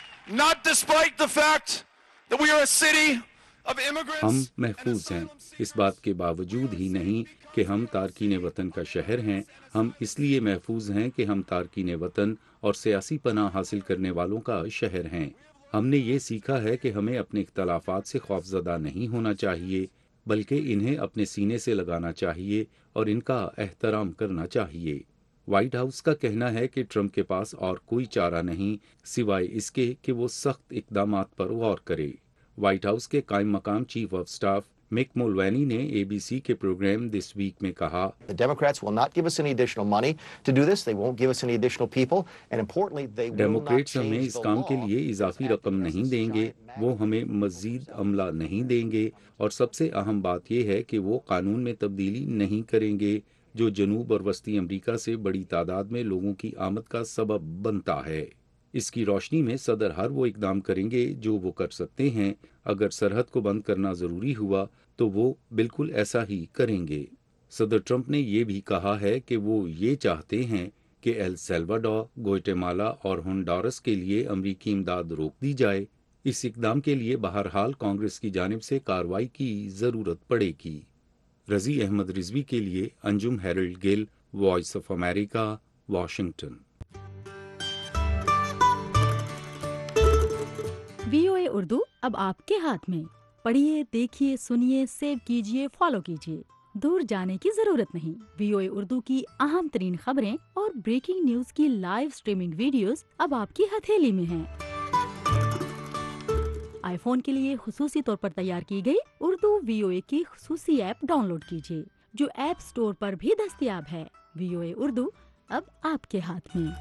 not despite the fact that we are a city of immigrants. हम महफूज हैं, इस बात के बावजूद ही नहीं कि हम तारकीन वतन का शहर हैं। हम इसलिए महफूज हैं कि हम तारकीन वतन और सियासी पनाह हासिल करने वालों का शहर हैं। हमने ये सीखा है कि हमें अपने इख्तलाफात से खौफजदा नहीं होना चाहिए, बल्कि इन्हें अपने सीने से लगाना चाहिए और इनका एहतराम करना चाहिए। व्हाइट हाउस का कहना है कि ट्रंप के पास और कोई चारा नहीं सिवाय इसके कि वो सख्त इकदामात पर गौर करे। व्हाइट हाउस के कायम मकाम chief of staff Mick Mulvaney ने एबीसी के प्रोग्राम दिस वीक में कहा, The Democrats will not give us any additional money to do this. They won't give us any additional people, and importantly, they will not Democrats हमें change इस the काम law. के लिए इजाफी रकम नहीं देंगे, वो हमें मजीद अमला नहीं देंगे और सबसे अहम बात यह है कि वो कानून में तब्दीली नहीं करेंगे जो जनूब और वस्ती अमरीका से बड़ी तादाद में लोगों की आमद का सबब बनता है। इसकी रोशनी में सदर हर वो इकदाम करेंगे जो वो कर सकते हैं। अगर सरहद को बंद करना ज़रूरी हुआ तो वो बिल्कुल ऐसा ही करेंगे। सदर ट्रंप ने ये भी कहा है कि वो ये चाहते हैं कि एल सल्वाडोर, ग्वाटेमाला और होंडुरास के लिए अमरीकी इमदाद रोक दी जाए। इस इकदाम के लिए बहरहाल कांग्रेस की जानिब से कार्रवाई की ज़रूरत पड़ेगी। रज़ी अहमद रिजवी के लिए Anjum Harold Gill, voice of America, Washington. VOA Urdu अब आपके हाथ में। पढ़िए, देखिए, सुनिए, सेव कीजिए, फॉलो कीजिए। दूर जाने की जरूरत नहीं। वीओए उर्दू की अहम तरीन खबरें और ब्रेकिंग न्यूज की लाइव स्ट्रीमिंग वीडियोस अब आपकी हथेली में हैं। आईफोन के लिए खुसूसी तौर पर तैयार की गई उर्दू वीओए की खुसूसी ऐप डाउनलोड कीजिए, जो ऐप स्टोर पर भी दस्तयाब है। वीओए उर्दू अब आपके हाथ में।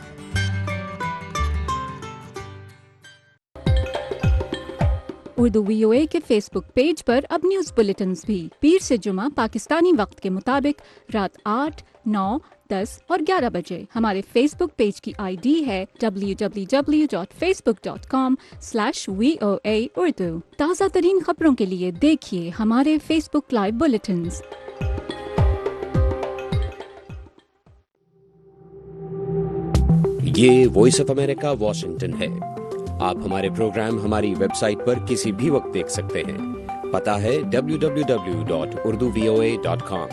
उर्दू वीओए के फेसबुक पेज पर अब न्यूज बुलेटिन्स भी पीर से जुमा पाकिस्तानी वक्त के मुताबिक रात आठ, नौ, दस और ग्यारह बजे। हमारे फेसबुक पेज की आईडी है W W W dot Facebook dot com slash V O A Urdu. ताज़ा तरीन खबरों के लिए देखिए हमारे फेसबुक लाइव बुलेटिन्स। ये वॉइस ऑफ अमेरिका वॉशिंगटन है। आप हमारे प्रोग्राम हमारी वेबसाइट पर किसी भी वक्त देख सकते हैं। पता है W W W dot Urdu V O A dot com.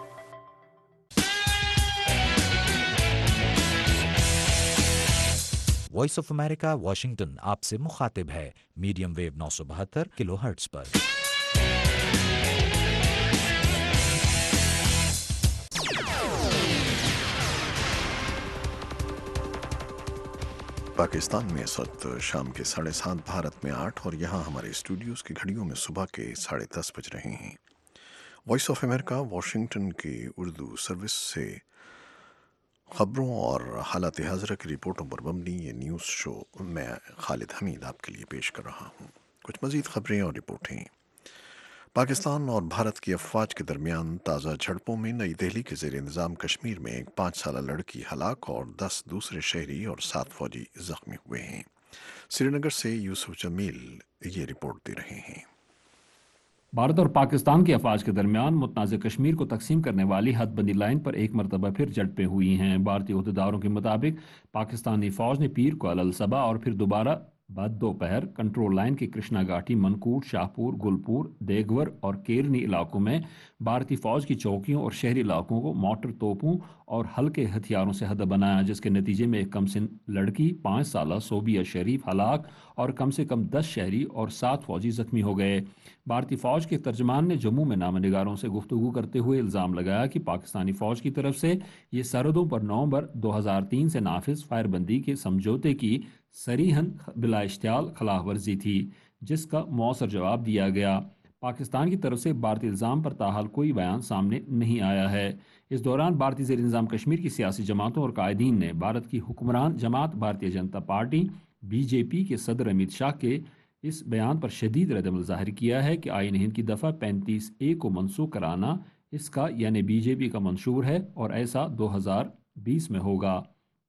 Voice of America Washington आपसे मुखातिब है मीडियम वेव नौ सौ बहत्तर किलो हर्ट्ज पर। पाकिस्तान में इस वक्त शाम के साढ़े सात, भारत में आठ और यहाँ हमारे स्टूडियोज़ की घड़ियों में सुबह के साढ़े दस बज रहे हैं। वॉइस ऑफ अमेरिका वाशिंगटन की उर्दू सर्विस से खबरों और हालात हाज़िरा की रिपोर्टों पर मबनी ये न्यूज़ शो मैं खालिद हमीद आपके लिए पेश कर रहा हूँ। कुछ मज़ीद खबरें और रिपोर्टें। पाकिस्तान और भारत की अफवाज के दरमियान ताज़ा झड़पों में नई दिल्ली के ज़ेर इंतज़ाम कश्मीर में एक पाँच साल लड़की हलाक और दस दूसरे शहरी और सात फौजी ज़ख्मी हुए हैं। श्रीनगर से यूसुफ जमील ये रिपोर्ट दे रहे हैं। भारत और पाकिस्तान की अफवाज के दरमियान मुतनाज़ कश्मीर को तकसीम करने वाली हदबंदी लाइन पर एक मरतबा फिर झड़पें हुई हैं। भारतीय अहदेदारों के मुताबिक पाकिस्तानी फ़ौज ने पीर को अल सबा और फिर दोबारा बाद दोपहर कंट्रोल लाइन के कृष्णा घाटी, मनकूट, शाहपुर, गुलपुर, देगवर और केरनी इलाकों में भारतीय फ़ौज की चौकियों और शहरी इलाकों को मोटर तोपों और हल्के हथियारों से हद बनाया, जिसके नतीजे में एक कमसिन लड़की, पाँच साल सोबिया शरीफ हलाक और कम से कम दस शहरी और सात फौजी जख्मी हो गए। भारतीय फ़ौज के तर्जमान ने जम्मू में नामनिगारों से गुफ्तगू करते हुए इल्ज़ाम लगाया कि पाकिस्तानी फ़ौज की तरफ से ये सरहदों पर नवंबर दो हज़ार तीन से नाफिज फायरबंदी के समझौते की सरीहन बिला इश्तियाल खिलाफ वर्जी थी, जिसका मौसर जवाब दिया गया। पाकिस्तान की तरफ से भारतीय इल्ज़ाम पर ताहाल कोई बयान सामने नहीं आया है। इस दौरान भारतीय ज़ेर इंतज़ाम कश्मीर की सियासी जमातों और कायदीन ने भारत की हुक्मरान जमात भारतीय जनता पार्टी बीजेपी के सदर अमित शाह के इस बयान पर शदीद रद्दअमल ज़ाहिर किया है कि आईन हिंद की दफ़ा पैंतीस ए को मनसूख कराना इसका यानी बीजेपी का मंशूर है और ऐसा दो हज़ार बीस में होगा।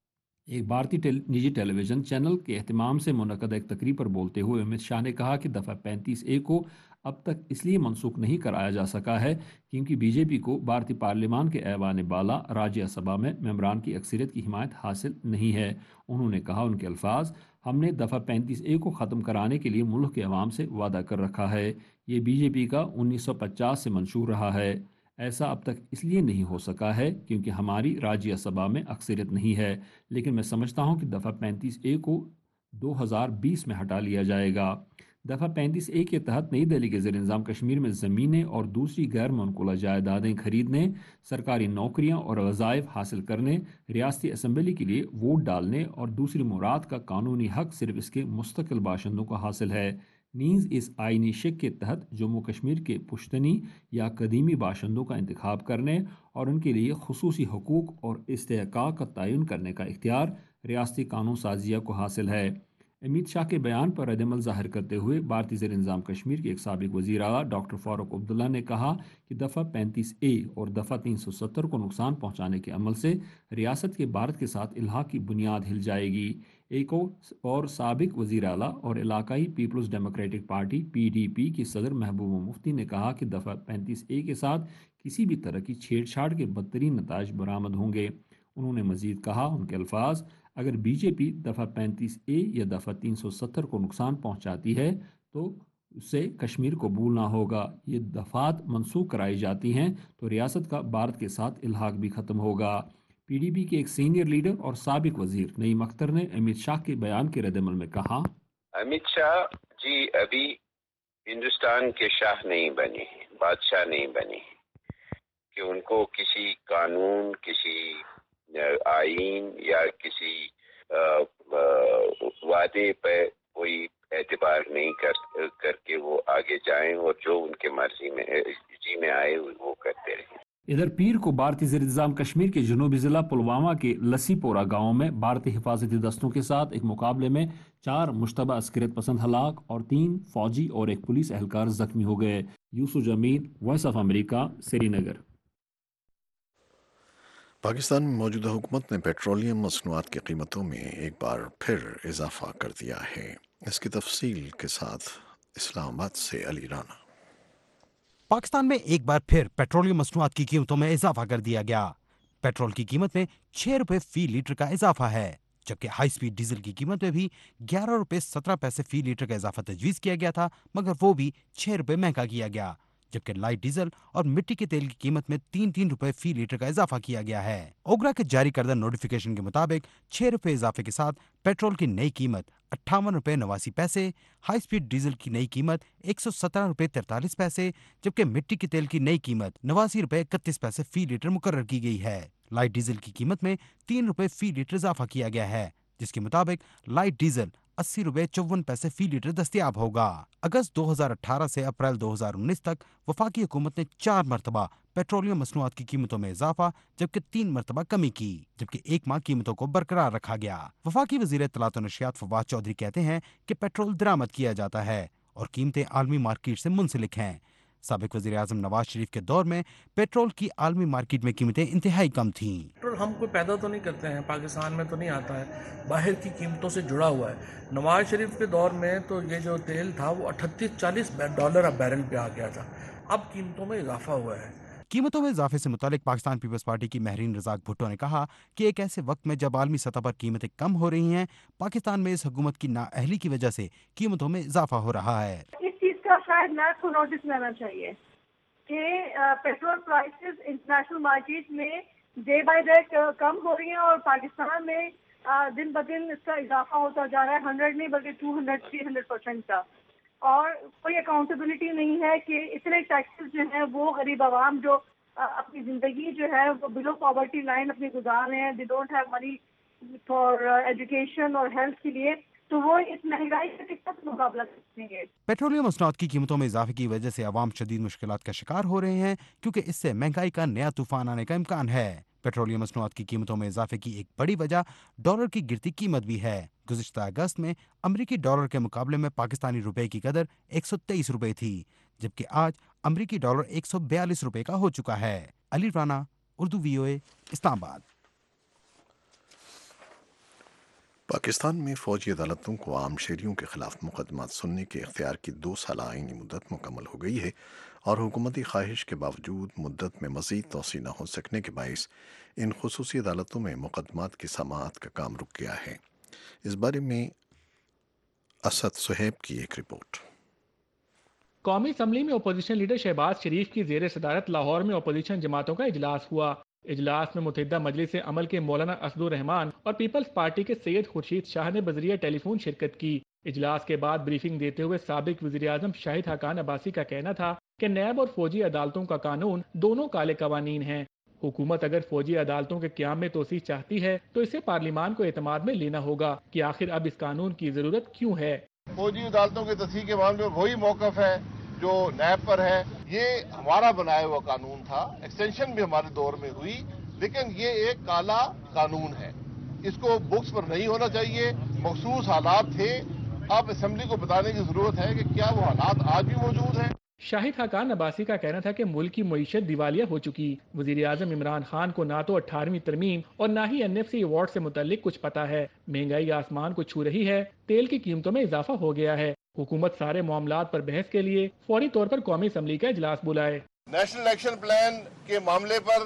एक भारतीय टेल, निजी टेलीविज़न चैनल के एहतमाम से मुनक़द एक तकरीब पर बोलते हुए अमित शाह ने कहा कि दफ़ा पैंतीस ए को अब तक इसलिए मनसूख नहीं कराया जा सका है क्योंकि बीजेपी को भारतीय पार्लियामान के ऐवान बाला राज्यसभा में मेंबरान की अक्सरियत की हिमायत हासिल नहीं है। उन्होंने कहा, उनके अल्फाज, हमने दफ़ा पैंतीस ए को ख़त्म कराने के लिए मुल्क के अवाम से वादा कर रखा है। ये बीजेपी का उन्नीस सौ पचास से मंशूर रहा है। ऐसा अब तक इसलिए नहीं हो सका है क्योंकि हमारी राज्यसभा में अक्सरियत नहीं है, लेकिन मैं समझता हूं कि दफ़ा पैंतीस ए को दो हज़ार बीस में हटा लिया जाएगा। दफ़ा पैंतीस ए के तहत नई दिल्ली के ज़ेर इंतज़ाम कश्मीर में ज़मीनें और दूसरी गैर मनक़ूला जायदादें खरीदने, सरकारी नौकरियां और वज़ाइफ हासिल करने, रियासती असम्बली के लिए वोट डालने और दूसरी मुराद का कानूनी हक़ सिर्फ इसके मुस्तकिल बाशिंदों को हासिल है। नीज़ इस आइनी शिक के तहत जम्मू कश्मीर के पुश्तनी या कदीमी बाशिंदों का इंतखाब करने और उनके लिए खुसूसी हकूक़ और इस्तेहकाक का तयन करने का इख्तियार रियासती कानून साजिया को हासिल है। अमित शाह के बयान पर रद्दअमल ज़ाहिर करते हुए भारतीय ज़ेर इंतज़ाम कश्मीर के एक साबिक़ वज़ीर आला डॉक्टर फारूक अब्दुल्ला ने कहा कि दफ़ा पैंतीस ए और दफ़ा तीन सौ सत्तर को नुकसान पहुँचाने के अमल से रियासत के भारत के साथ इल्हाक़ की बुनियाद हिल जाएगी। एक और साबिक़ वज़ीर आला और इलाकाई People's Democratic Party P D P की सदर महबूबा मुफ्ती ने कहा कि दफ़ा पैंतीस ए के साथ किसी भी तरह की छेड़छाड़ के बदतरीन नताइज बरामद होंगे। उन्होंने मज़ीद कहा, उनके अल्फाज, अगर बीजेपी दफ़ा पैंतीस ए या दफ़ा तीन सौ सत्तर को नुकसान पहुंचाती है तो उसे कश्मीर को भूलना होगा। ये दफ़ात मनसूख कराई जाती हैं तो रियासत का भारत के साथ इल्हाक़ भी ख़त्म होगा। पीडीपी के एक सीनियर लीडर और साबिक़ वज़ीर नईम अख्तर ने अमित शाह के बयान के रद्दअमल में कहा, अमित शाह जी अभी हिंदुस्तान के शाह नहीं बने, बादशाह नहीं बने कि उनको किसी कानून, किसी आईन या किसी आ, आ, वादे पर कोई एतबार नहीं कर करके वो आगे जाएं और जो उनके मर्जी में जी में आए वो करते रहें। इधर पीर को भारतीय ज़ेर इंतज़ाम कश्मीर के जनूबी ज़िला पुलवामा के लसीपोरा गांव में भारतीय हिफाजती दस्तों के साथ एक मुकाबले में चार मुश्तबा अस्करियत पसंद हलाक और तीन फौजी और एक पुलिस एहलकार जख्मी हो गए। Yusuf Jameel, voice of America, Srinagar. Pakistan में मौजूदा हुकूमत ने पेट्रोलियम मसनूआत की कीमतों में एक बार फिर इजाफा कर दिया है। इसकी तफसील के साथ इस्लामाबाद से अली राना। पाकिस्तान में एक बार फिर पेट्रोलियम मसनूआत की कीमतों में इजाफा कर दिया गया। पेट्रोल की कीमत में छह रुपए फी लीटर का इजाफा है, जबकि हाई स्पीड डीजल की कीमत में भी ग्यारह रुपए सत्रह पैसे फी लीटर का इजाफा तजवीज़ किया गया था, मगर वो भी छह रुपए महंगा किया गया। जबकि लाइट डीजल और मिट्टी के तेल की कीमत में तीन तीन रुपए फी लीटर का इजाफा किया गया है। ओगरा के जारी करदा नोटिफिकेशन के मुताबिक छह रुपए इजाफे के साथ पेट्रोल की नई कीमत अट्ठावन रुपए नवासी पैसे, हाई स्पीड डीजल की नई कीमत एक सौ सत्रह रुपए तैंतालीस पैसे, जबकि मिट्टी के तेल की नई कीमत नवासी रुपए इकतीस पैसे फी लीटर मुकर्रर की गई है। लाइट डीजल की कीमत में तीन रुपए फी लीटर इजाफा किया गया है, जिसके मुताबिक लाइट डीजल अस्सी रुपए चौवन पैसे फी लीटर दस्तियाब होगा। अगस्त दो हज़ार अठारह से अप्रैल दो हज़ार उन्नीस तक वफाकी हुकूमत ने चार मरतबा पेट्रोलियम मसनूआत की कीमतों में इजाफा जबकि तीन मरतबा कमी की, जबकि एक माह कीमतों को बरकरार रखा गया। वफाकी वजीर इत्तलात और नशियात फवाद चौधरी कहते हैं कि पेट्रोल दरामद किया जाता है और कीमतें आलमी मार्केट से मुंसलिक हैं। साबिक वज़ीर आज़म नवाज शरीफ के दौर में पेट्रोल की आलमी मार्केट में कीमतें इंतहाई कम थीं। पेट्रोल हम कोई पैदा तो नहीं करते हैं, पाकिस्तान में तो नहीं आता है, बाहर की कीमतों से जुड़ा हुआ है। नवाज शरीफ के दौर में तो ये जो तेल था वो अठतीस चालीस डॉलर अब बैरल पे आ गया था, अब कीमतों में इजाफा हुआ है। कीमतों में इजाफे से मुतालिक पाकिस्तान पीपल्स पार्टी की महरीन रज़ाक भुट्टो ने कहा कि एक ऐसे वक्त में जब आलमी सतह पर कीमतें कम हो रही हैं, पाकिस्तान में इस हुकूमत की नाअहली की वजह से कीमतों में इजाफा हो रहा है। इस चीज का शायद नैब को नोटिस लेना चाहिए कि पेट्रोल प्राइसेस इंटरनेशनल मार्केट में डे बाय डे कम हो रही हैं और पाकिस्तान में दिन ब दिन इसका इजाफा होता जा रहा है, हंड्रेड नहीं बल्कि two hundred three hundred percent का। और कोई अकाउंटेबिलिटी नहीं है कि इतने टैक्सेस जो हैं वो गरीब आवाम जो अपनी ज़िंदगी जो है वो बिलो पॉवर्टी लाइन अपनी गुजार रहे हैं, they don't have money for education और हेल्थ के लिए, तो वो इस महंगाई से किस तरह मुकाबला करेंगे। पेट्रोलियम मसनूआत की कीमतों में इजाफे की वजह से अवाम शदीद मुश्किलात का शिकार हो रहे हैं क्योंकि इससे महंगाई का नया तूफान आने का इम्कान है। पेट्रोलियम मसनूआत की कीमतों में इजाफे की एक बड़ी वजह डॉलर की गिरती कीमत भी है। गुज़िश्ता अगस्त में अमरीकी डॉलर के मुकाबले में पाकिस्तानी रुपए की कदर एक सौ तेईस रुपए थी, जबकि आज अमरीकी डॉलर एक सौ बयालीस रुपए का हो चुका है। अली राना, उर्दू वीओए, इस्लामाबाद। पाकिस्तान में फौजी अदालतों को आम शहरियों के खिलाफ मुकदमा सुनने के इख्तियार की दो साल आईनी मुद्दत मुकम्मल हो गई है और हुकूमती ख्वाहिश के बावजूद मुद्दत में मज़ीद तोसी न हो सकने के बायस इन खुसूसी अदालतों में मुकदमात की समाअत का काम रुक गया है। इस बारे में असद सुहेब की एक रिपोर्ट। कौमी असम्बली में अपोजिशन लीडर शहबाज शरीफ की ज़ेर सदारत लाहौर में अपोजिशन जमातों का इजलास हुआ। इजलास में मुतहदा मजलिस अमल के मौलाना असदुर रहमान और पीपल्स पार्टी के सैयद खुर्शीद शाह ने बजरिया टेलीफोन शिरकत की। इजलास के बाद ब्रीफिंग देते हुए साबिक वज़ीर आज़म शाहिद हकान अब्बासी का कहना था कि नैब और फौजी अदालतों का कानून दोनों काले कवानीन हैं। हुकूमत अगर फौजी अदालतों के क़याम में तोसी चाहती है तो इसे पार्लिमान को एतमाद में लेना होगा कि आखिर अब इस कानून की जरूरत क्यों है। फौजी अदालतों के तस्दीक के मामले में वही मौकफ है जो नैब पर है। ये हमारा बनाया हुआ कानून था, एक्सटेंशन भी हमारे दौर में हुई, लेकिन ये एक काला कानून है, इसको बुक्स पर नहीं होना चाहिए। मखसूस हालात थे, अब असेंबली को बताने की जरूरत है कि क्या वो हालात आज भी मौजूद हैं। शाहिद हकान अब्बासी का कहना था कि मुल्क की मईशत दिवालिया हो चुकी। वजीर आजम इमरान खान को ना तो अठारहवीं तरमीम और ना ही एन एफ सी अवार्ड से मुतल्लिक कुछ पता है। महंगाई आसमान को छू रही है, तेल की कीमतों में इजाफा हो गया है। हुकूमत सारे मामलात पर बहस के लिए फौरी तौर पर कौमी असम्बली का इजलास बुलाए। नेशनल एक्शन प्लान के मामले पर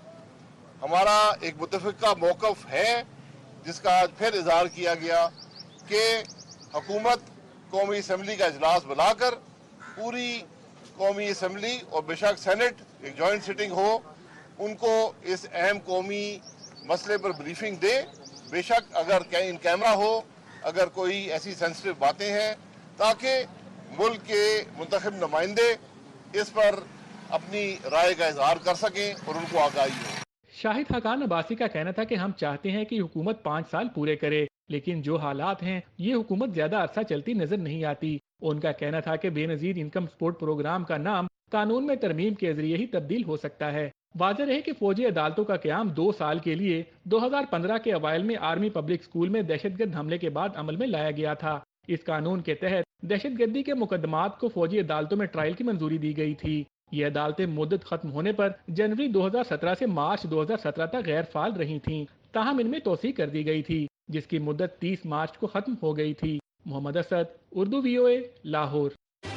हमारा एक मुतफिका मौकफ है, जिसका आज फिर इजहार किया गया कि हुकूमत कौमी असम्बली का इजलास बुलाकर पूरी कौमी असम्बली और बेशक सेनेट एक जॉइंट सिटिंग हो, उनको इस अहम कौमी मसले पर ब्रीफिंग दे। बेशक अगर इन कैमरा हो, अगर कोई ऐसी सेंसिटिव बातें हैं, ताकि मुल्क के मुंतखब नुमाइंदे इस पर अपनी राय का इजहार कर सकें और उनको आगाही हो। शाहिद हकान अब्बासी का कहना था कि हम चाहते हैं कि हुकूमत पाँच साल पूरे करे, लेकिन जो हालात हैं ये हुकूमत ज्यादा अरसा चलती नजर नहीं आती। उनका कहना था कि बेनजीर इनकम सपोर्ट प्रोग्राम का नाम कानून में तरमीम के जरिए ही तब्दील हो सकता है। वाज़ेह रहे कि फौजी अदालतों का क़याम दो साल के लिए दो हजार पंद्रह के अवाइल में आर्मी पब्लिक स्कूल में दहशतगर्द हमले के बाद अमल में लाया गया था। इस कानून के तहत दहशतगर्दी के मुकदमात को फौजी अदालतों में ट्रायल की मंजूरी दी गई थी। ये अदालतें मुद्दत खत्म होने पर जनवरी दो हजार सत्रह से मार्च दो हजार सत्रह तक गैर फाल रही थीं। ताहम इनमें तोसी कर दी गई थी, जिसकी मुद्दत तीस मार्च को खत्म हो गई थी। मोहम्मद असद, उर्दू वीओए, लाहौर।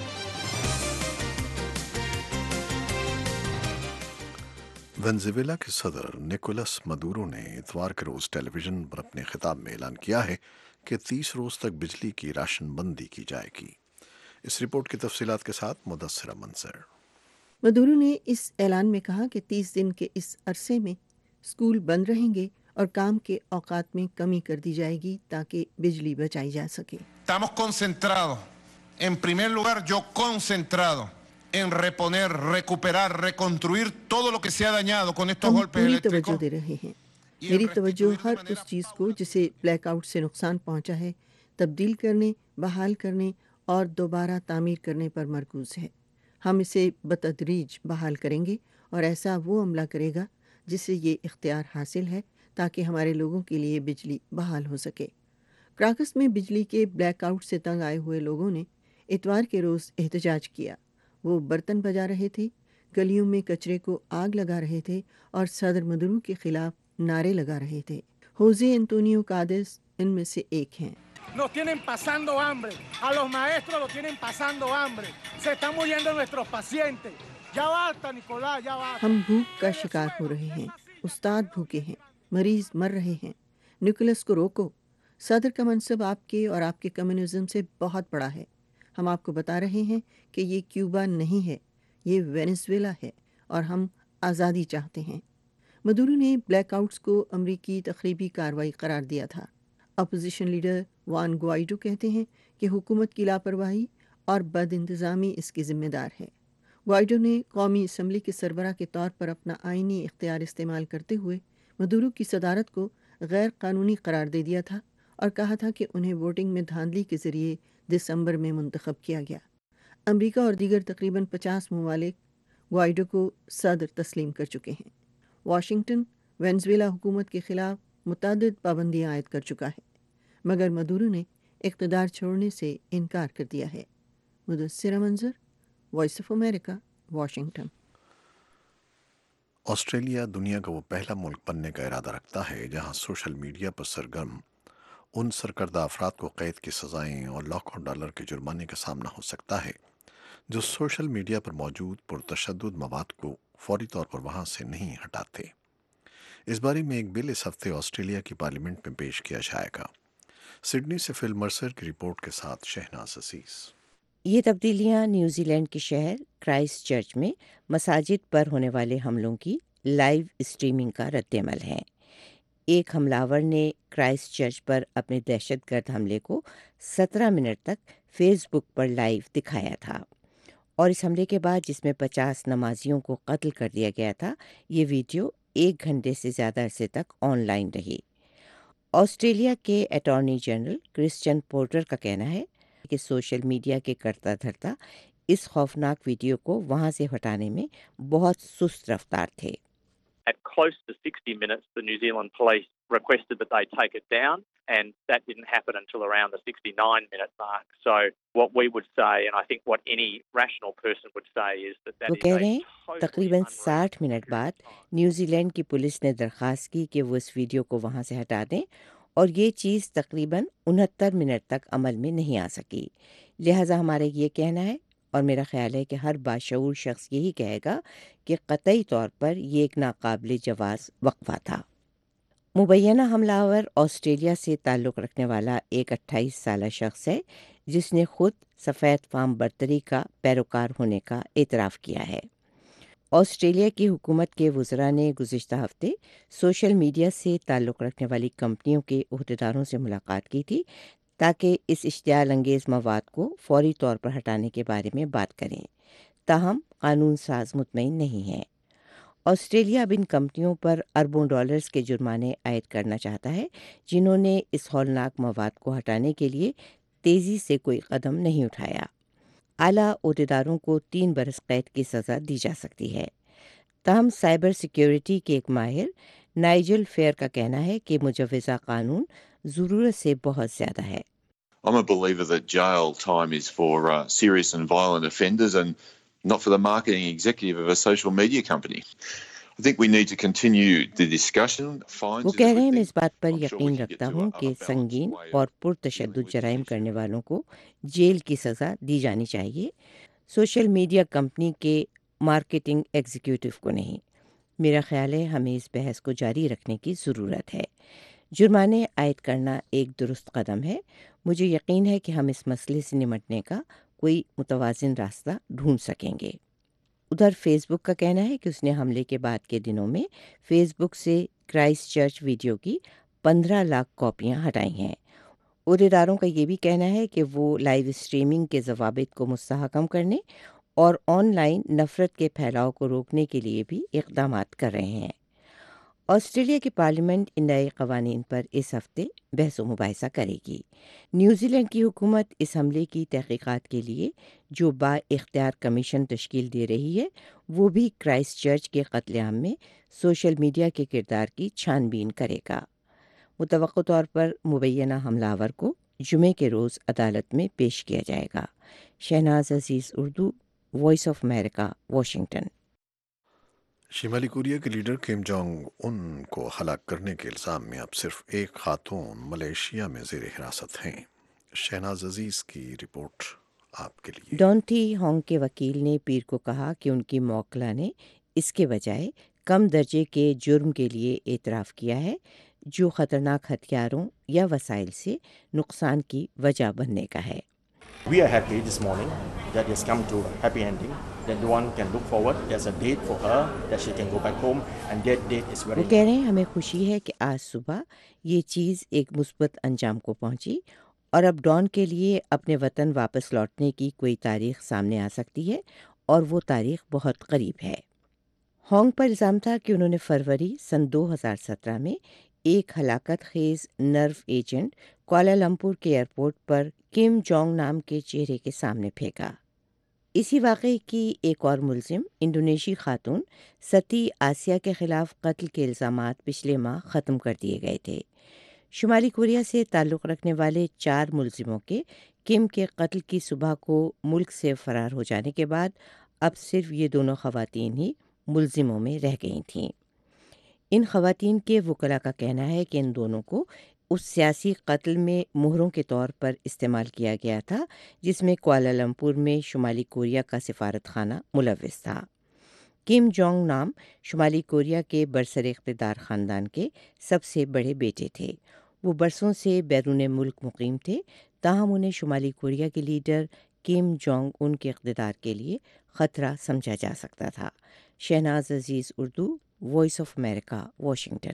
वेनेजुएला के सदर निकोलस मदुरो ने इतवार के रोज टेलीविजन पर अपने खिताब में ऐलान किया है कि तीस रोज तक बिजली की राशन बंदी की जाएगी। इस रिपोर्ट की तफसीलात के साथ मुदस्सिरा मंसर। मदुरो ने इस ऐलान में कहा कि तीस दिन के इस अरसे में स्कूल बंद रहेंगे और काम के औकात में कमी कर दी जाएगी ताकि बिजली बचाई जा सके। Estamos concentrados, en primer lugar, yo concentrado en reponer, recuperar, reconstruir todo lo que se ha dañado con estos golpes पूरी eléctricos. तवज्जो दे रहे हैं। میری توجہ ہر اس چیز کو جسے بلیک آؤٹ سے نقصان پہنچا ہے تبدیل کرنے، بحال کرنے اور دوبارہ تعمیر کرنے پر مرکوز ہے۔ ہم اسے بتدریج بحال کریں گے اور ایسا وہ عملہ کرے گا جس سے یہ اختیار حاصل ہے تاکہ ہمارے لوگوں کے لیے بجلی بحال ہو سکے۔ کراکس میں بجلی کے بلیک آؤٹ سے تنگ آئے ہوئے لوگوں نے اتوار کے روز احتجاج کیا۔ وہ برتن بجا رہے تھے، گلیوں میں کچرے کو آگ لگا رہے تھے اور صدر مدورو کے خلاف نعرے لگا رہے تھے۔ ہوزے انتونیو کادس ان میں سے ایک ہیں۔ Nos tienen pasando hambre, a los maestros los tienen pasando hambre, se están muriendo nuestros pacientes. Ya basta, Nicolás, ya basta. ہم بھوک کا شکار ہو رہے ہیں، استاد بھوکے ہیں، مریض مر رہے ہیں، نکولس کو روکو۔ صدر کا منصب آپ کے اور آپ کے کمیونزم سے بہت بڑا ہے۔ ہم آپ کو بتا رہے ہیں کہ یہ کیوبا نہیں ہے، یہ وینزویلا ہے اور ہم آزادی چاہتے ہیں۔ مدورو نے بلیک آؤٹس کو امریکی تخریبی کارروائی قرار دیا تھا۔ اپوزیشن لیڈر وان گوائیڈو کہتے ہیں کہ حکومت کی لاپرواہی اور بد انتظامی اس کی ذمہ دار ہے۔ گوائیڈو نے قومی اسمبلی کے سربراہ کے طور پر اپنا آئینی اختیار استعمال کرتے ہوئے مدورو کی صدارت کو غیر قانونی قرار دے دیا تھا اور کہا تھا کہ انہیں ووٹنگ میں دھاندلی کے ذریعے دسمبر میں منتخب کیا گیا۔ امریکہ اور دیگر تقریباً پچاس ممالک گوائیڈو کو صدر تسلیم کر چکے ہیں۔ واشنگٹن وینزویلا حکومت کے خلاف متعدد پابندیاں عائد کر چکا ہے، مگر مدورو نے اقتدار چھوڑنے سے انکار کر دیا ہے۔ Mudassira Manzar, voice of America, Washington. Australia دنیا کا وہ پہلا ملک بننے کا ارادہ رکھتا ہے جہاں سوشل میڈیا پر سرگرم ان سرکردہ افراد کو قید کی سزائیں اور لاکھوں ڈالر کے جرمانے کا سامنا ہو سکتا ہے جو سوشل میڈیا پر موجود پرتشدد مواد کو فوری طور پر وہاں سے نہیں ہٹاتے۔ اس بارے میں ایک بل اس ہفتے آسٹریلیا کی پارلیمنٹ میں پیش کیا جائے گا۔ سڈنی سے فل مرسر کی رپورٹ کے ساتھ شہناز عزیز۔ یہ تبدیلیاں نیوزی لینڈ کے شہر کرائسٹ چرچ میں مساجد پر ہونے والے حملوں کی لائیو اسٹریمنگ کا رد عمل ہیں۔ ایک حملاور نے کرائسٹ چرچ پر اپنے دہشت گرد حملے کو سترہ منٹ تک فیس بک پر لائیو دکھایا تھا، اور اس حملے کے بعد جس میں پچاس نمازیوں کو قتل کر دیا گیا تھا، یہ ویڈیو ایک گھنٹے سے زیادہ عرصے تک آن لائن رہی۔ آسٹریلیا کے اٹارنی جنرل کرسچن پورٹر کا کہنا ہے کہ سوشل میڈیا کے کرتا دھرتا اس خوفناک ویڈیو کو وہاں سے ہٹانے میں بہت سست رفتار تھے۔ At close to sixty minutes, the New Zealand police requested that they take it down, and that didn't happen until around the sixty-nine minute mark. So what we would say, and I think what any rational person would say, is that that وہ is کہہ a رہے ہیں تقریباً ساٹھ minute بعد New Zealand کی police نے درخواست کی کہ وہ اس ویڈیو کو وہاں سے ہٹا دیں، اور یہ چیز تقریباً انہتر منٹ تک عمل میں نہیں آ سکی۔ لہٰذا ہمارا یہ کہنا ہے، اور میرا خیال ہے کہ ہر باشعور شخص یہی کہے گا، کہ قطعی طور پر یہ ایک ناقابل جواز وقفہ تھا۔ مبینہ حملہ آور آسٹریلیا سے تعلق رکھنے والا ایک اٹھائیس سالہ شخص ہے جس نے خود سفید فام برتری کا پیروکار ہونے کا اعتراف کیا ہے۔ آسٹریلیا کی حکومت کے وزراء نے گزشتہ ہفتے سوشل میڈیا سے تعلق رکھنے والی کمپنیوں کے عہدیداروں سے ملاقات کی تھی تاکہ اس اشتعال انگیز مواد کو فوری طور پر ہٹانے کے بارے میں بات کریں، تاہم قانون ساز مطمئن نہیں ہے۔ آسٹریلیا اب ان کمپنیوں پر اربوں ڈالرز کے جرمانے عائد کرنا چاہتا ہے جنہوں نے اس ہولناک مواد کو ہٹانے کے لیے تیزی سے کوئی قدم نہیں اٹھایا۔ اعلیٰ عہدیداروں کو تین برس قید کی سزا دی جا سکتی ہے۔ تاہم سائبر سیکیورٹی کے ایک ماہر نائجل فیئر کا کہنا ہے کہ مجوزہ قانون ضرورت سے بہت زیادہ ہے۔ I'm a believer that jail time is for uh, serious and violent offenders and not for the marketing executive of a social media company. I think we need to continue the discussion. وہ کہہ رہے ہیں میں اس بات پر یقین رکھتا ہوں کہ سنگین اور پرتشدد جرائم کرنے والوں کو جیل کی سزا دی جانی چاہیے، سوشل میڈیا کمپنی کے مارکیٹنگ ایگزیکٹو کو نہیں۔ میرا خیال ہے ہمیں اس بحث کو جاری رکھنے کی ضرورت ہے۔ جرمانے عائد کرنا ایک درست قدم ہے۔ مجھے یقین ہے کہ ہم اس مسئلے سے نمٹنے کا کوئی متوازن راستہ ڈھونڈ سکیں گے۔ ادھر فیس بک کا کہنا ہے کہ اس نے حملے کے بعد کے دنوں میں فیس بک سے کرائسٹ چرچ ویڈیو کی پندرہ لاکھ کاپیاں ہٹائی ہیں۔ عہدیداروں کا یہ بھی کہنا ہے کہ وہ لائیو اسٹریمنگ کے ضوابط کو مستحکم کرنے اور آن لائن نفرت کے پھیلاؤ کو روکنے کے لیے بھی اقدامات کر رہے ہیں۔ ऑस्ट्रेलिया की पार्लियामेंट इन नए कवानीन पर इस हफ्ते बहस मुबाहिसा करेगी। न्यूजीलैंड की हुकूमत इस हमले की तहकीकात के लिए जो बाइख्तियार कमीशन तश्कील दे रही है, वो भी क्राइस्ट चर्च के कत्लेआम में सोशल मीडिया के किरदार की छानबीन करेगा। मुतवक्को तौर पर मुबैना हमलावर को जुमे के रोज़ अदालत में पेश किया जाएगा। Shahnaz Aziz, Urdu, voice of America, Washington. शिमाली कोरिया के लीडर किम जोंग उन को हलाक करने के इल्ज़ाम में अब सिर्फ एक खातून मलेशिया में ज़ेर हिरासत हैं। शहनाज अजीज़ की रिपोर्ट आपके लिए। डॉन्टी होंग के वकील ने पीर को कहा कि उनकी मौकला ने इसके बजाय कम दर्जे के जुर्म के लिए एतराफ़ किया है जो ख़तरनाक हथियारों या वसाइल से नुकसान की वजह बनने का है। We are happy this morning that it has come to a happy ending, that one can look forward. There's a date for her that she can go back home, and that date is very. वो कह रहे हैं हमें खुशी है कि आज सुबह ये चीज़ एक मुस्बत अंजाम को पहुंची और अब डॉन के लिए अपने वतन वापस लौटने की कोई तारीख सामने आ सकती है और वो तारीख बहुत करीब है। होंग पर इल्ज़ाम था कि उन्होंने फरवरी सन दो हज़ार सत्रह में एक हलाकत खेज नर्व एजेंट कुआलालंपुर के एयरपोर्ट पर किम जोंग नाम के चेहरे के सामने फेंका। इसी वाक़े की एक और मुलजिम इंडोनेशी खातून सती आसिया के ख़िलाफ़ कत्ल के इल्ज़ामात पिछले माह ख़त्म कर दिए गए थे। शुमाली कोरिया से ताल्लुक़ रखने वाले चार मुलजिमों के किम के कत्ल की सुबह को मुल्क से फ़रार हो जाने के बाद अब सिर्फ ये दोनों ख़वातीन ही मुलजिमों में रह गई थीं। इन ख़वातीन के वकला का कहना है कि इन दोनों को उस सियासी कत्ल में मोहरों के तौर पर इस्तेमाल किया गया था जिसमें कुआलालंपुर में शुमाली कोरिया का सिफारत खाना मुलव्विस था। किम जोंग नाम शुमाली कोरिया के बरसर इक़्तिदार ख़ानदान के सबसे बड़े बेटे थे। वो बरसों से बैरून मुल्क मुकीम थे, ताहम उन्हें शुमाली कोरिया के लीडर किम जोंग उन के इक़्तिदार के लिए ख़तरा समझा जा सकता था। Shahnaz Aziz, Urdu, voice of America, Washington.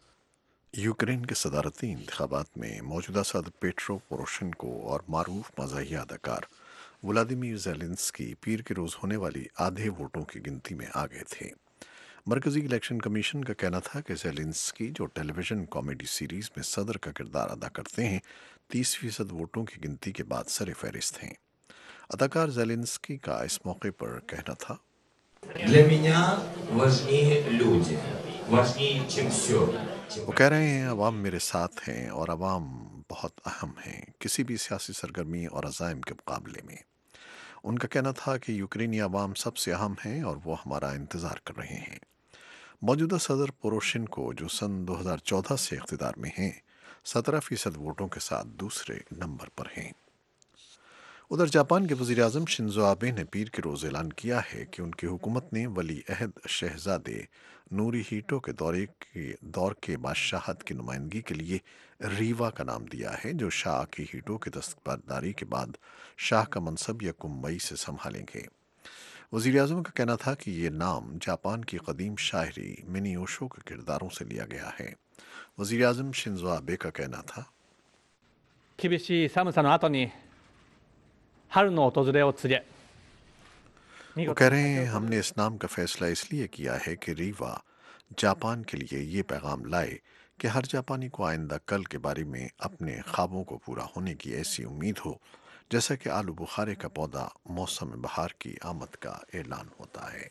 Ukraine के सदारती इंतखाबात में मौजूदा सदर पेट्रो पोरोशेंको और मारूफ मज़ाही अदाकार व्लादिमीर ज़ेलेंस्की पीर के रोज़ होने वाली आधे वोटों की गिनती में आ गए थे। मरकज़ी इलेक्शन कमीशन का कहना था कि ज़ेलेंस्की, जो टेलीविज़न कॉमेडी सीरीज़ में सदर का किरदार अदा करते हैं, तीस फीसद वोटों की गिनती के बाद सर फहरिस्त हैं। अदाकार ज़ेलेंस्की का इस मौके पर कहना था, वो कह रहे हैं अवाम मेरे साथ हैं और अवाम बहुत अहम हैं किसी भी सियासी सरगर्मी और अज़ाइम के मुकाबले में। उनका कहना था कि यूक्रेनी अवाम सबसे अहम हैं और वो हमारा इंतज़ार कर रहे हैं। मौजूदा सदर पोरोशेंको, जो सन दो हज़ार चौदह से इख्तिदार में हैं, सत्रह फीसद वोटों के साथ दूसरे नंबर पर हैं। उधर जापान के वज़ीर आज़म शिंजो आबे ने पीर के रोज़ ऐलान किया है कि उनकी हुकूमत ने वली अहद शहज़ादे नूरीहिटो के दौरे के दौर के बादशाहत की नुमाइंदगी के लिए रीवा का नाम दिया है, जो शाह की हिटो की दस्तबरदारी के बाद शाह का मनसब यकुम मई से संभालेंगे। वज़ीर आज़म का कहना था कि ये नाम जापान की कदीम शायरी मिनी ओशो के किरदारों से लिया गया है। वज़ीर आज़म शिंजो आबे का कहना था, वो कह रहे हैं हमने इस नाम का फैसला इसलिए किया है कि रीवा जापान के लिए ये पैगाम लाए कि हर जापानी को आइंदा कल के बारे में अपने ख्वाबों को पूरा होने की ऐसी उम्मीद हो जैसा कि आलू बुखारे का पौधा मौसम बहार की आमद का ऐलान होता है।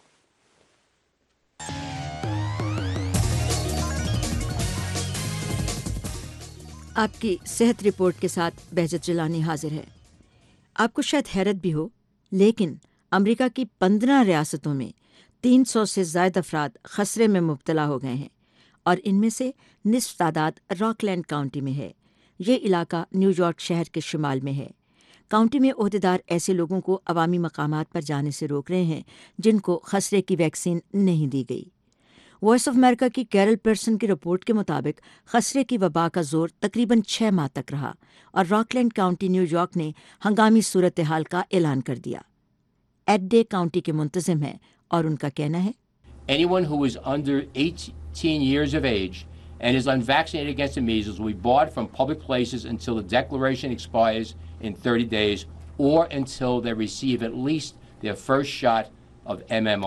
आपकी सेहत रिपोर्ट के साथ बहजत जिलानी हाजिर है। आपको शायद हैरत भी हो, लेकिन अमेरिका की पंद्रह रियासतों में तीन सौ से ज़ायद अफराद खसरे में मुब्तला हो गए हैं और इनमें से निस्फ तादाद रॉकलैंड काउंटी में है। ये इलाका न्यूयॉर्क शहर के शुमाल में है। काउंटी में ओहदेदार ऐसे लोगों को अवामी मकामात पर जाने से रोक रहे हैं जिनको खसरे की वैक्सीन नहीं दी गई। वॉइस ऑफ अमेरिका की कैरल पर्सन की रिपोर्ट के मुताबिक खसरे की वबा का जोर तकरीबन छः माह तक रहा और रॉकलैंड काउंटी न्यूयॉर्क ने हंगामी सूरत हाल का ऐलान कर दिया। एडडे काउंटी के मुंतजिम हैं और उनका कहना है, Anyone who is under eighteen years of age and is unvaccinated against the measles will be barred from public places until the declaration expires in thirty days or until they receive at least their first shot of M M R.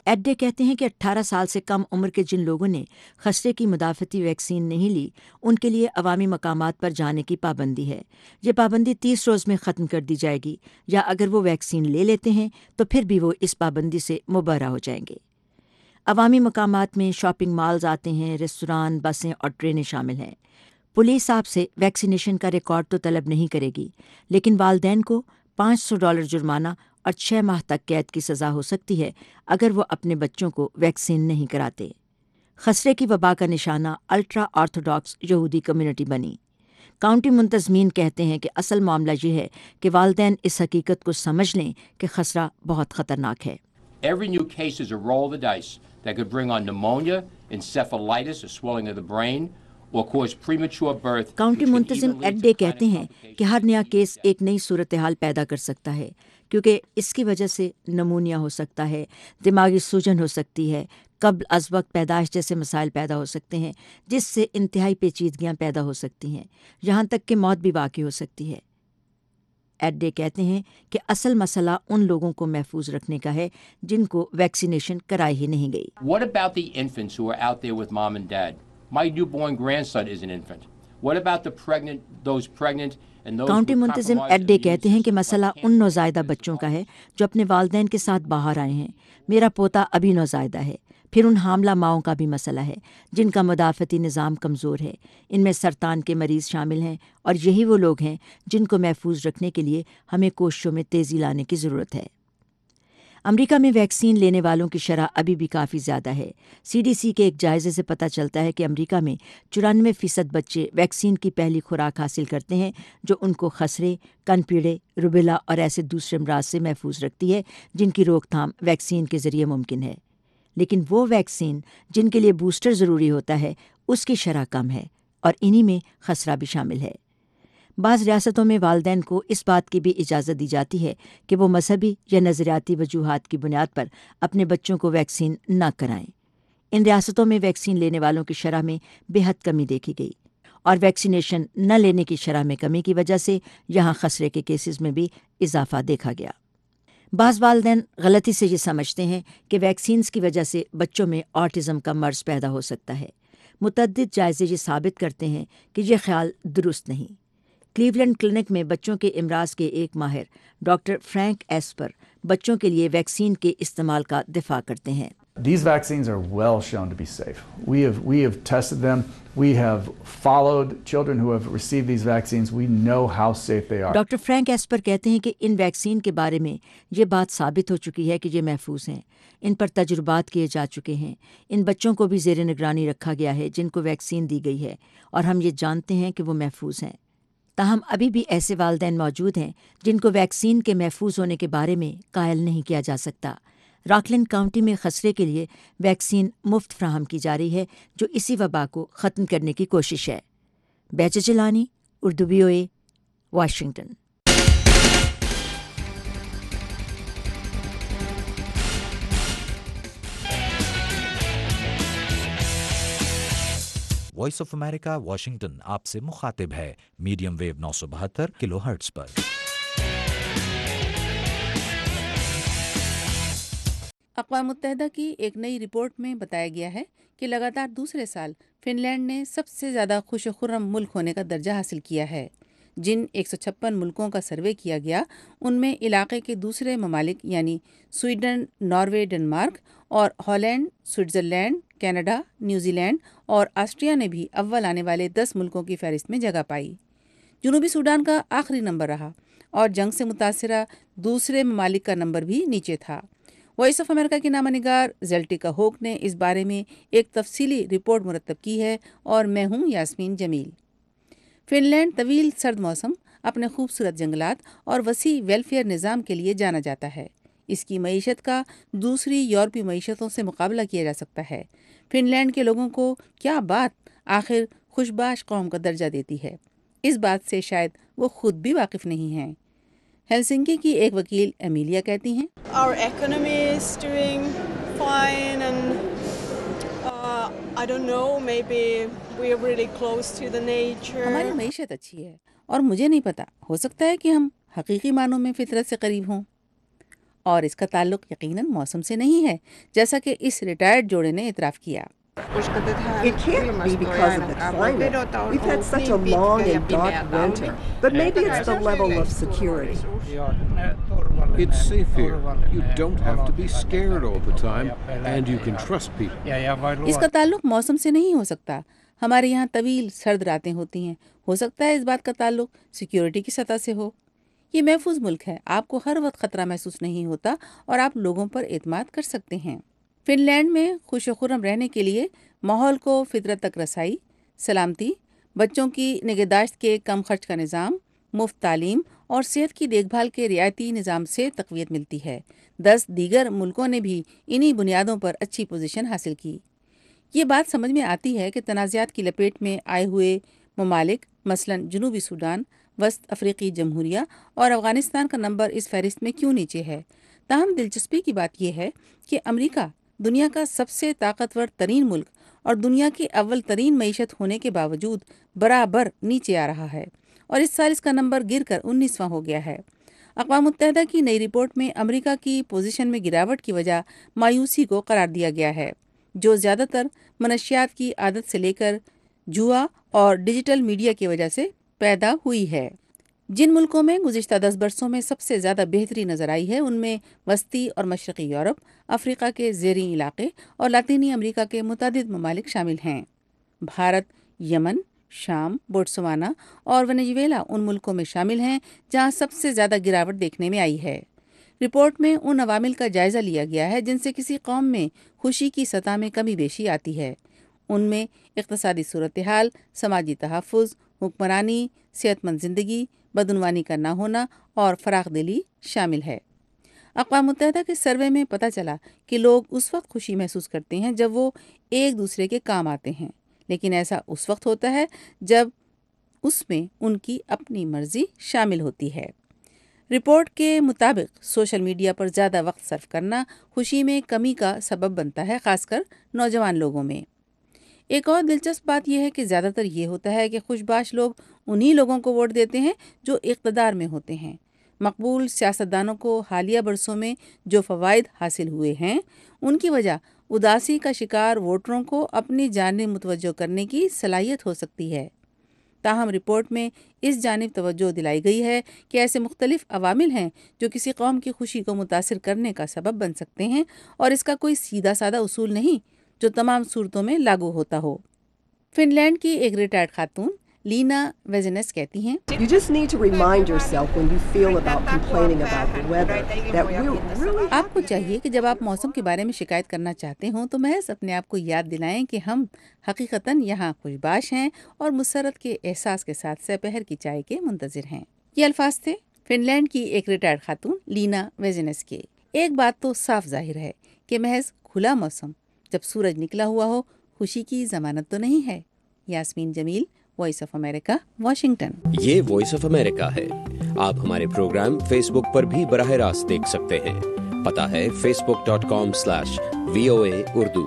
ایڈے کہتے ہیں کہ اٹھارہ سال سے کم عمر کے جن لوگوں نے خسرے کی مدافعتی ویکسین نہیں لی ان کے لیے عوامی مقامات پر جانے کی پابندی ہے۔ یہ پابندی تیس روز میں ختم کر دی جائے گی، یا اگر وہ ویکسین لے لیتے ہیں تو پھر بھی وہ اس پابندی سے مبرہ ہو جائیں گے۔ عوامی مقامات میں شاپنگ مالز آتے ہیں، ریستوران، بسیں اور ٹرینیں شامل ہیں۔ پولیس آپ سے ویکسینیشن کا ریکارڈ تو طلب نہیں کرے گی، لیکن والدین کو پانچ سو ڈالر جرمانہ اور چھ ماہ تک قید کی سزا ہو سکتی ہے اگر وہ اپنے بچوں کو ویکسین نہیں کراتے۔ خسرے کی وبا کا نشانہ الٹرا آرتھوڈاکس یہودی کمیونٹی بنی۔ کاؤنٹی منتظمین کہتے ہیں کہ اصل معاملہ یہ ہے کہ والدین اس حقیقت کو سمجھ لیں کہ خسرہ بہت خطرناک ہے۔ Every new case is a roll of the dice that could bring on pneumonia, encephalitis, a swelling of the brain, or cause premature birth. County منتظم ایڈے کہتے ہیں کہ ہر نیا کیس ایک نئی صورتحال پیدا کر سکتا ہے، کیونکہ اس کی وجہ سے نمونیا ہو سکتا ہے، دماغی سوجن ہو سکتی ہے، قبل از وقت پیدائش جیسے مسائل پیدا ہو سکتے ہیں، جس سے انتہائی پیچیدگیاں پیدا ہو سکتی ہیں، یہاں تک کہ موت بھی واقع ہو سکتی ہے۔ ایڈے کہتے ہیں کہ اصل مسئلہ ان لوگوں کو محفوظ رکھنے کا ہے جن کو ویکسینیشن کرائی ہی نہیں گئی۔ What about the infants who are out there with mom and dad? My newborn grandson is an infant. What about the pregnant, those pregnant and those county with منتظم compromised ایڈے immune کہتے ہیں کہ systems مسئلہ like ان cancer? نوزائیدہ بچوں کا ہے جو اپنے والدین کے ساتھ باہر آئے ہیں۔ میرا پوتا ابھی نوزائیدہ ہے۔ پھر ان حاملہ ماؤں کا بھی مسئلہ ہے جن کا مدافعتی نظام کمزور ہے۔ ان میں سرطان کے مریض شامل ہیں، اور یہی وہ لوگ ہیں جن کو محفوظ رکھنے کے لیے ہمیں کوششوں میں تیزی لانے کی ضرورت ہے۔ امریکہ میں ویکسین لینے والوں کی شرح ابھی بھی کافی زیادہ ہے۔ سی ڈی سی کے ایک جائزے سے پتہ چلتا ہے کہ امریکہ میں چورانوے فیصد بچے ویکسین کی پہلی خوراک حاصل کرتے ہیں، جو ان کو خسرے، کن پیڑے، روبیلا اور ایسے دوسرے امراض سے محفوظ رکھتی ہے جن کی روک تھام ویکسین کے ذریعے ممکن ہے۔ لیکن وہ ویکسین جن کے لیے بوسٹر ضروری ہوتا ہے اس کی شرح کم ہے، اور انہی میں خسرہ بھی شامل ہے۔ بعض ریاستوں میں والدین کو اس بات کی بھی اجازت دی جاتی ہے کہ وہ مذہبی یا نظریاتی وجوہات کی بنیاد پر اپنے بچوں کو ویکسین نہ کرائیں۔ ان ریاستوں میں ویکسین لینے والوں کی شرح میں بے حد کمی دیکھی گئی، اور ویکسینیشن نہ لینے کی شرح میں کمی کی وجہ سے یہاں خسرے کے کیسز میں بھی اضافہ دیکھا گیا۔ بعض والدین غلطی سے یہ سمجھتے ہیں کہ ویکسینز کی وجہ سے بچوں میں آٹزم کا مرض پیدا ہو سکتا ہے۔ متعدد جائزے یہ ثابت کرتے ہیں کہ یہ خیال درست نہیں۔ کلیولینڈ کلینک میں بچوں کے امراض کے ایک ماہر ڈاکٹر فرینک ایسپر بچوں کے لیے ویکسین کے استعمال کا دفاع کرتے ہیں۔ These vaccines are well shown to be safe. We have we have tested them. We have followed children who have received these vaccines. We know how safe they are. Doctor Frank Esper کہتے ہیں کہ ان vaccine کے بارے میں یہ بات ثابت ہو چکی ہے کہ یہ محفوظ ہیں۔ ان پر تجربات کیے جا چکے ہیں۔ ان بچوں کو بھی زیر نگرانی رکھا گیا ہے جن کو ویکسین دی گئی ہے، اور ہم یہ جانتے ہیں کہ وہ محفوظ ہیں۔ تاہم ابھی بھی ایسے والدین موجود ہیں جن کو ویکسین کے محفوظ ہونے کے بارے میں قائل نہیں کیا جا سکتا۔ راکلینڈ کاؤنٹی میں خسرے کے لیے ویکسین مفت فراہم کی جا رہی ہے، جو اسی وبا کو ختم کرنے کی کوشش ہے۔ بیچ Jilani, Urdu V O A, Washington. Voice of America Washington آپ سے مخاطب ہے میڈیم ویو نو سو بہتر کلو ہرٹز پر۔ اقوام متحدہ کی ایک نئی رپورٹ میں بتایا گیا ہے کہ لگاتار دوسرے سال فن لینڈ نے سب سے زیادہ خوش و خرم ملک ہونے کا درجہ حاصل کیا ہے۔ جن ایک سو چھپن ملکوں کا سروے کیا گیا ان میں علاقے کے دوسرے ممالک یعنی سویڈن، ناروے، ڈنمارک اور Holland, Switzerland, Canada, New Zealand Austria نے بھی اول آنے والے دس ملکوں کی فہرست میں جگہ پائی۔ جنوبی سوڈان کا آخری نمبر رہا، اور جنگ سے متاثرہ دوسرے ممالک کا نمبر بھی نیچے تھا۔ وائس آف امریکہ کی نامہ نگار زیلٹیکا ہوک نے اس بارے میں ایک تفصیلی رپورٹ مرتب کی ہے، اور میں ہوں یاسمین جمیل۔ فن لینڈ طویل سرد موسم، اپنے خوبصورت جنگلات اور وسیع ویلفیئر نظام کے لیے جانا جاتا ہے۔ اس کی معیشت کا دوسری یورپی معیشتوں سے مقابلہ کیا جا سکتا ہے۔ فن لینڈ کے لوگوں کو کیا بات آخر خوشباش قوم کا درجہ دیتی ہے، اس بات سے شاید وہ خود بھی واقف نہیں ہیں۔ ہیلسنکی کی ایک وکیل ایمیلیا کہتی ہیں، Our economy is doing fine and uh, I don't know, maybe we are really close to the nature. ہماری معیشت اچھی ہے، اور مجھے نہیں پتا، ہو سکتا ہے کہ ہم حقیقی معنوں میں فطرت سے قریب ہوں۔ اور اس کا تعلق یقیناً موسم سے نہیں ہے، جیسا کہ اس ریٹائرڈ جوڑے نے اعتراف کیا۔ It can't be because of the climate. We've had such a long and dark winter, but maybe it's the level of security. It's safe here. You don't have to be scared all the time, and you can trust people. اس کا تعلق موسم سے نہیں ہو سکتا۔ ہمارے یہاں طویل سرد راتیں ہوتی ہیں، ہو سکتا ہے اس بات کا تعلق سیکیورٹی کی سطح سے ہو۔ یہ محفوظ ملک ہے، آپ کو ہر وقت خطرہ محسوس نہیں ہوتا اور آپ لوگوں پر اعتماد کر سکتے ہیں۔ فن لینڈ میں خوش و خرم رہنے کے لیے ماحول کو فطرت تک رسائی، سلامتی، بچوں کی نگہداشت کے کم خرچ کا نظام، مفت تعلیم اور صحت کی دیکھ بھال کے رعایتی نظام سے تقویت ملتی ہے۔ دس دیگر ملکوں نے بھی انہی بنیادوں پر اچھی پوزیشن حاصل کی۔ یہ بات سمجھ میں آتی ہے کہ تنازعات کی لپیٹ میں آئے ہوئے ممالک مثلاً جنوبی سوڈان، وسط افریقی جمہوریہ اور افغانستان کا نمبر اس فہرست میں کیوں نیچے ہے۔ تاہم دلچسپی کی بات یہ ہے کہ امریکہ دنیا کا سب سے طاقتور ترین ملک اور دنیا کی اول ترین معیشت ہونے کے باوجود برابر نیچے آ رہا ہے، اور اس سال اس کا نمبر گر کر انیسواں ہو گیا ہے۔ اقوام متحدہ کی نئی رپورٹ میں امریکہ کی پوزیشن میں گراوٹ کی وجہ مایوسی کو قرار دیا گیا ہے، جو زیادہ تر منشیات کی عادت سے لے کر جوا اور ڈیجیٹل میڈیا کی وجہ سے پیدا ہوئی ہے۔ جن ملکوں میں گزشتہ دس برسوں میں سب سے زیادہ بہتری نظر آئی ہے ان میں وسطی اور مشرقی یورپ، افریقہ کے زیریں علاقے اور لاطینی امریکہ کے متعدد ممالک شامل ہیں۔ بھارت، یمن، شام، بوٹسوانا اور ونیزویلا ان ملکوں میں شامل ہیں جہاں سب سے زیادہ گراوٹ دیکھنے میں آئی ہے۔ رپورٹ میں ان عوامل کا جائزہ لیا گیا ہے جن سے کسی قوم میں خوشی کی سطح میں کمی بیشی آتی ہے۔ ان میں اقتصادی صورتحال، سماجی تحفظ، حکمرانی، صحت مند زندگی، بدعنوانی کا نہ ہونا اور فراخ دلی شامل ہے۔ اقوام متحدہ کے سروے میں پتہ چلا کہ لوگ اس وقت خوشی محسوس کرتے ہیں جب وہ ایک دوسرے کے کام آتے ہیں، لیکن ایسا اس وقت ہوتا ہے جب اس میں ان کی اپنی مرضی شامل ہوتی ہے۔ رپورٹ کے مطابق سوشل میڈیا پر زیادہ وقت صرف کرنا خوشی میں کمی کا سبب بنتا ہے، خاص کر نوجوان لوگوں میں۔ ایک اور دلچسپ بات یہ ہے کہ زیادہ تر یہ ہوتا ہے کہ خوش باش لوگ انہی لوگوں کو ووٹ دیتے ہیں جو اقتدار میں ہوتے ہیں۔ مقبول سیاستدانوں کو حالیہ برسوں میں جو فوائد حاصل ہوئے ہیں ان کی وجہ اداسی کا شکار ووٹروں کو اپنی جانب متوجہ کرنے کی صلاحیت ہو سکتی ہے۔ تاہم رپورٹ میں اس جانب توجہ دلائی گئی ہے کہ ایسے مختلف عوامل ہیں جو کسی قوم کی خوشی کو متاثر کرنے کا سبب بن سکتے ہیں، اور اس کا کوئی سیدھا سادہ اصول نہیں جو تمام صورتوں میں لاگو ہوتا ہو۔ فن لینڈ کی ایک ریٹائرڈ خاتون لینا ویزنس کہتی ہیں، You just need to remind yourself when you feel about complaining about the weather that we're really آپ کو چاہیے کہ جب آپ موسم کے بارے میں شکایت کرنا چاہتے ہوں تو محض اپنے آپ کو یاد دلائیں کہ ہم حقیقتاً یہاں خوش باش ہیں اور مسرت کے احساس کے ساتھ سپہر کی چائے کے منتظر ہیں۔ یہ الفاظ تھے فن لینڈ کی ایک ریٹائرڈ خاتون لینا ویزنس کے۔ ایک بات تو صاف ظاہر ہے کہ محض کھلا موسم جب سورج نکلا ہوا ہو خوشی کی ضمانت تو نہیں ہے۔ Yasmeen Jameel, voice of America, Washington. یہ وائس آف امریکہ ہے۔ آپ ہمارے پروگرام فیس بک پر بھی براہ راست دیکھ سکتے ہیں۔ پتہ ہے Facebook dot com slash V O A Urdu.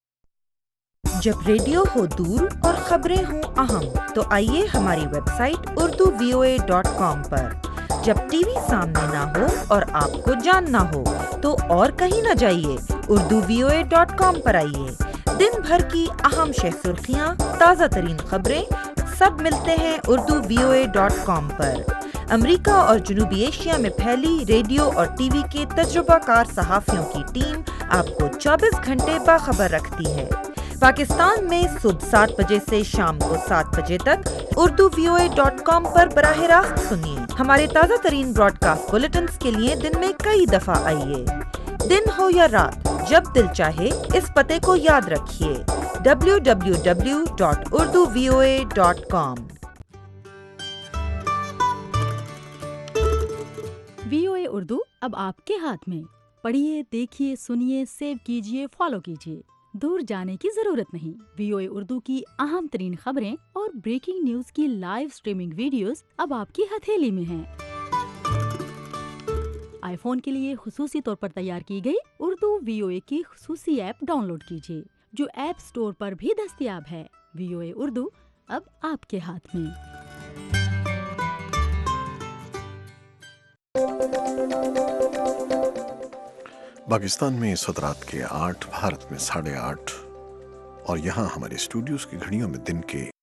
جب ریڈیو ہو دور اور خبریں ہوں اہم تو آئیے ہماری website Urdu V O A dot com پر۔ جب ٹی وی سامنے نہ ہو اور آپ کو جاننا ہو تو اور کہیں نہ جائیے، Urdu V O A dot com پر آئیے۔ دن بھر کی اہم شہ سرخیاں، تازہ ترین خبریں سب ملتے ہیں Urdu V O A dot com پر۔ امریکہ اور جنوبی ایشیا میں پھیلی ریڈیو اور ٹی وی کے تجربہ کار صحافیوں کی ٹیم آپ کو چوبیس گھنٹے باخبر رکھتی ہے۔ پاکستان میں صبح سات بجے سے شام کو سات بجے تک Urdu V O A dot com پر براہ راست سنیے۔ ہمارے تازہ ترین براڈ کاسٹ بلیٹنز کے لیے دن میں کئی دفعہ آئیے۔ دن ہو یا رات، جب دل چاہے اس پتے کو یاد رکھیے، W W W dot Urdu V O A dot com. V O A Urdu اب آپ کے ہاتھ میں۔ پڑھیے، دیکھیے، سنیے، سیو کیجیے، فالو کیجیے۔ دور جانے کی ضرورت نہیں۔ وی او اے اردو کی اہم ترین خبریں اور بریکنگ نیوز کی لائیو سٹریمنگ ویڈیوز اب آپ کی ہتھیلی میں ہیں۔ آئی فون کے لیے خصوصی طور پر تیار کی گئی اردو وی او اے کی خصوصی ایپ ڈاؤن لوڈ کیجیے، جو ایپ سٹور پر بھی دستیاب ہے۔ وی او اے اردو اب آپ کے ہاتھ میں۔ पाकिस्तान में इस वक्त रात के आठ, भारत में साढ़े आठ और यहाँ हमारे स्टूडियोज की घड़ियों में दिन के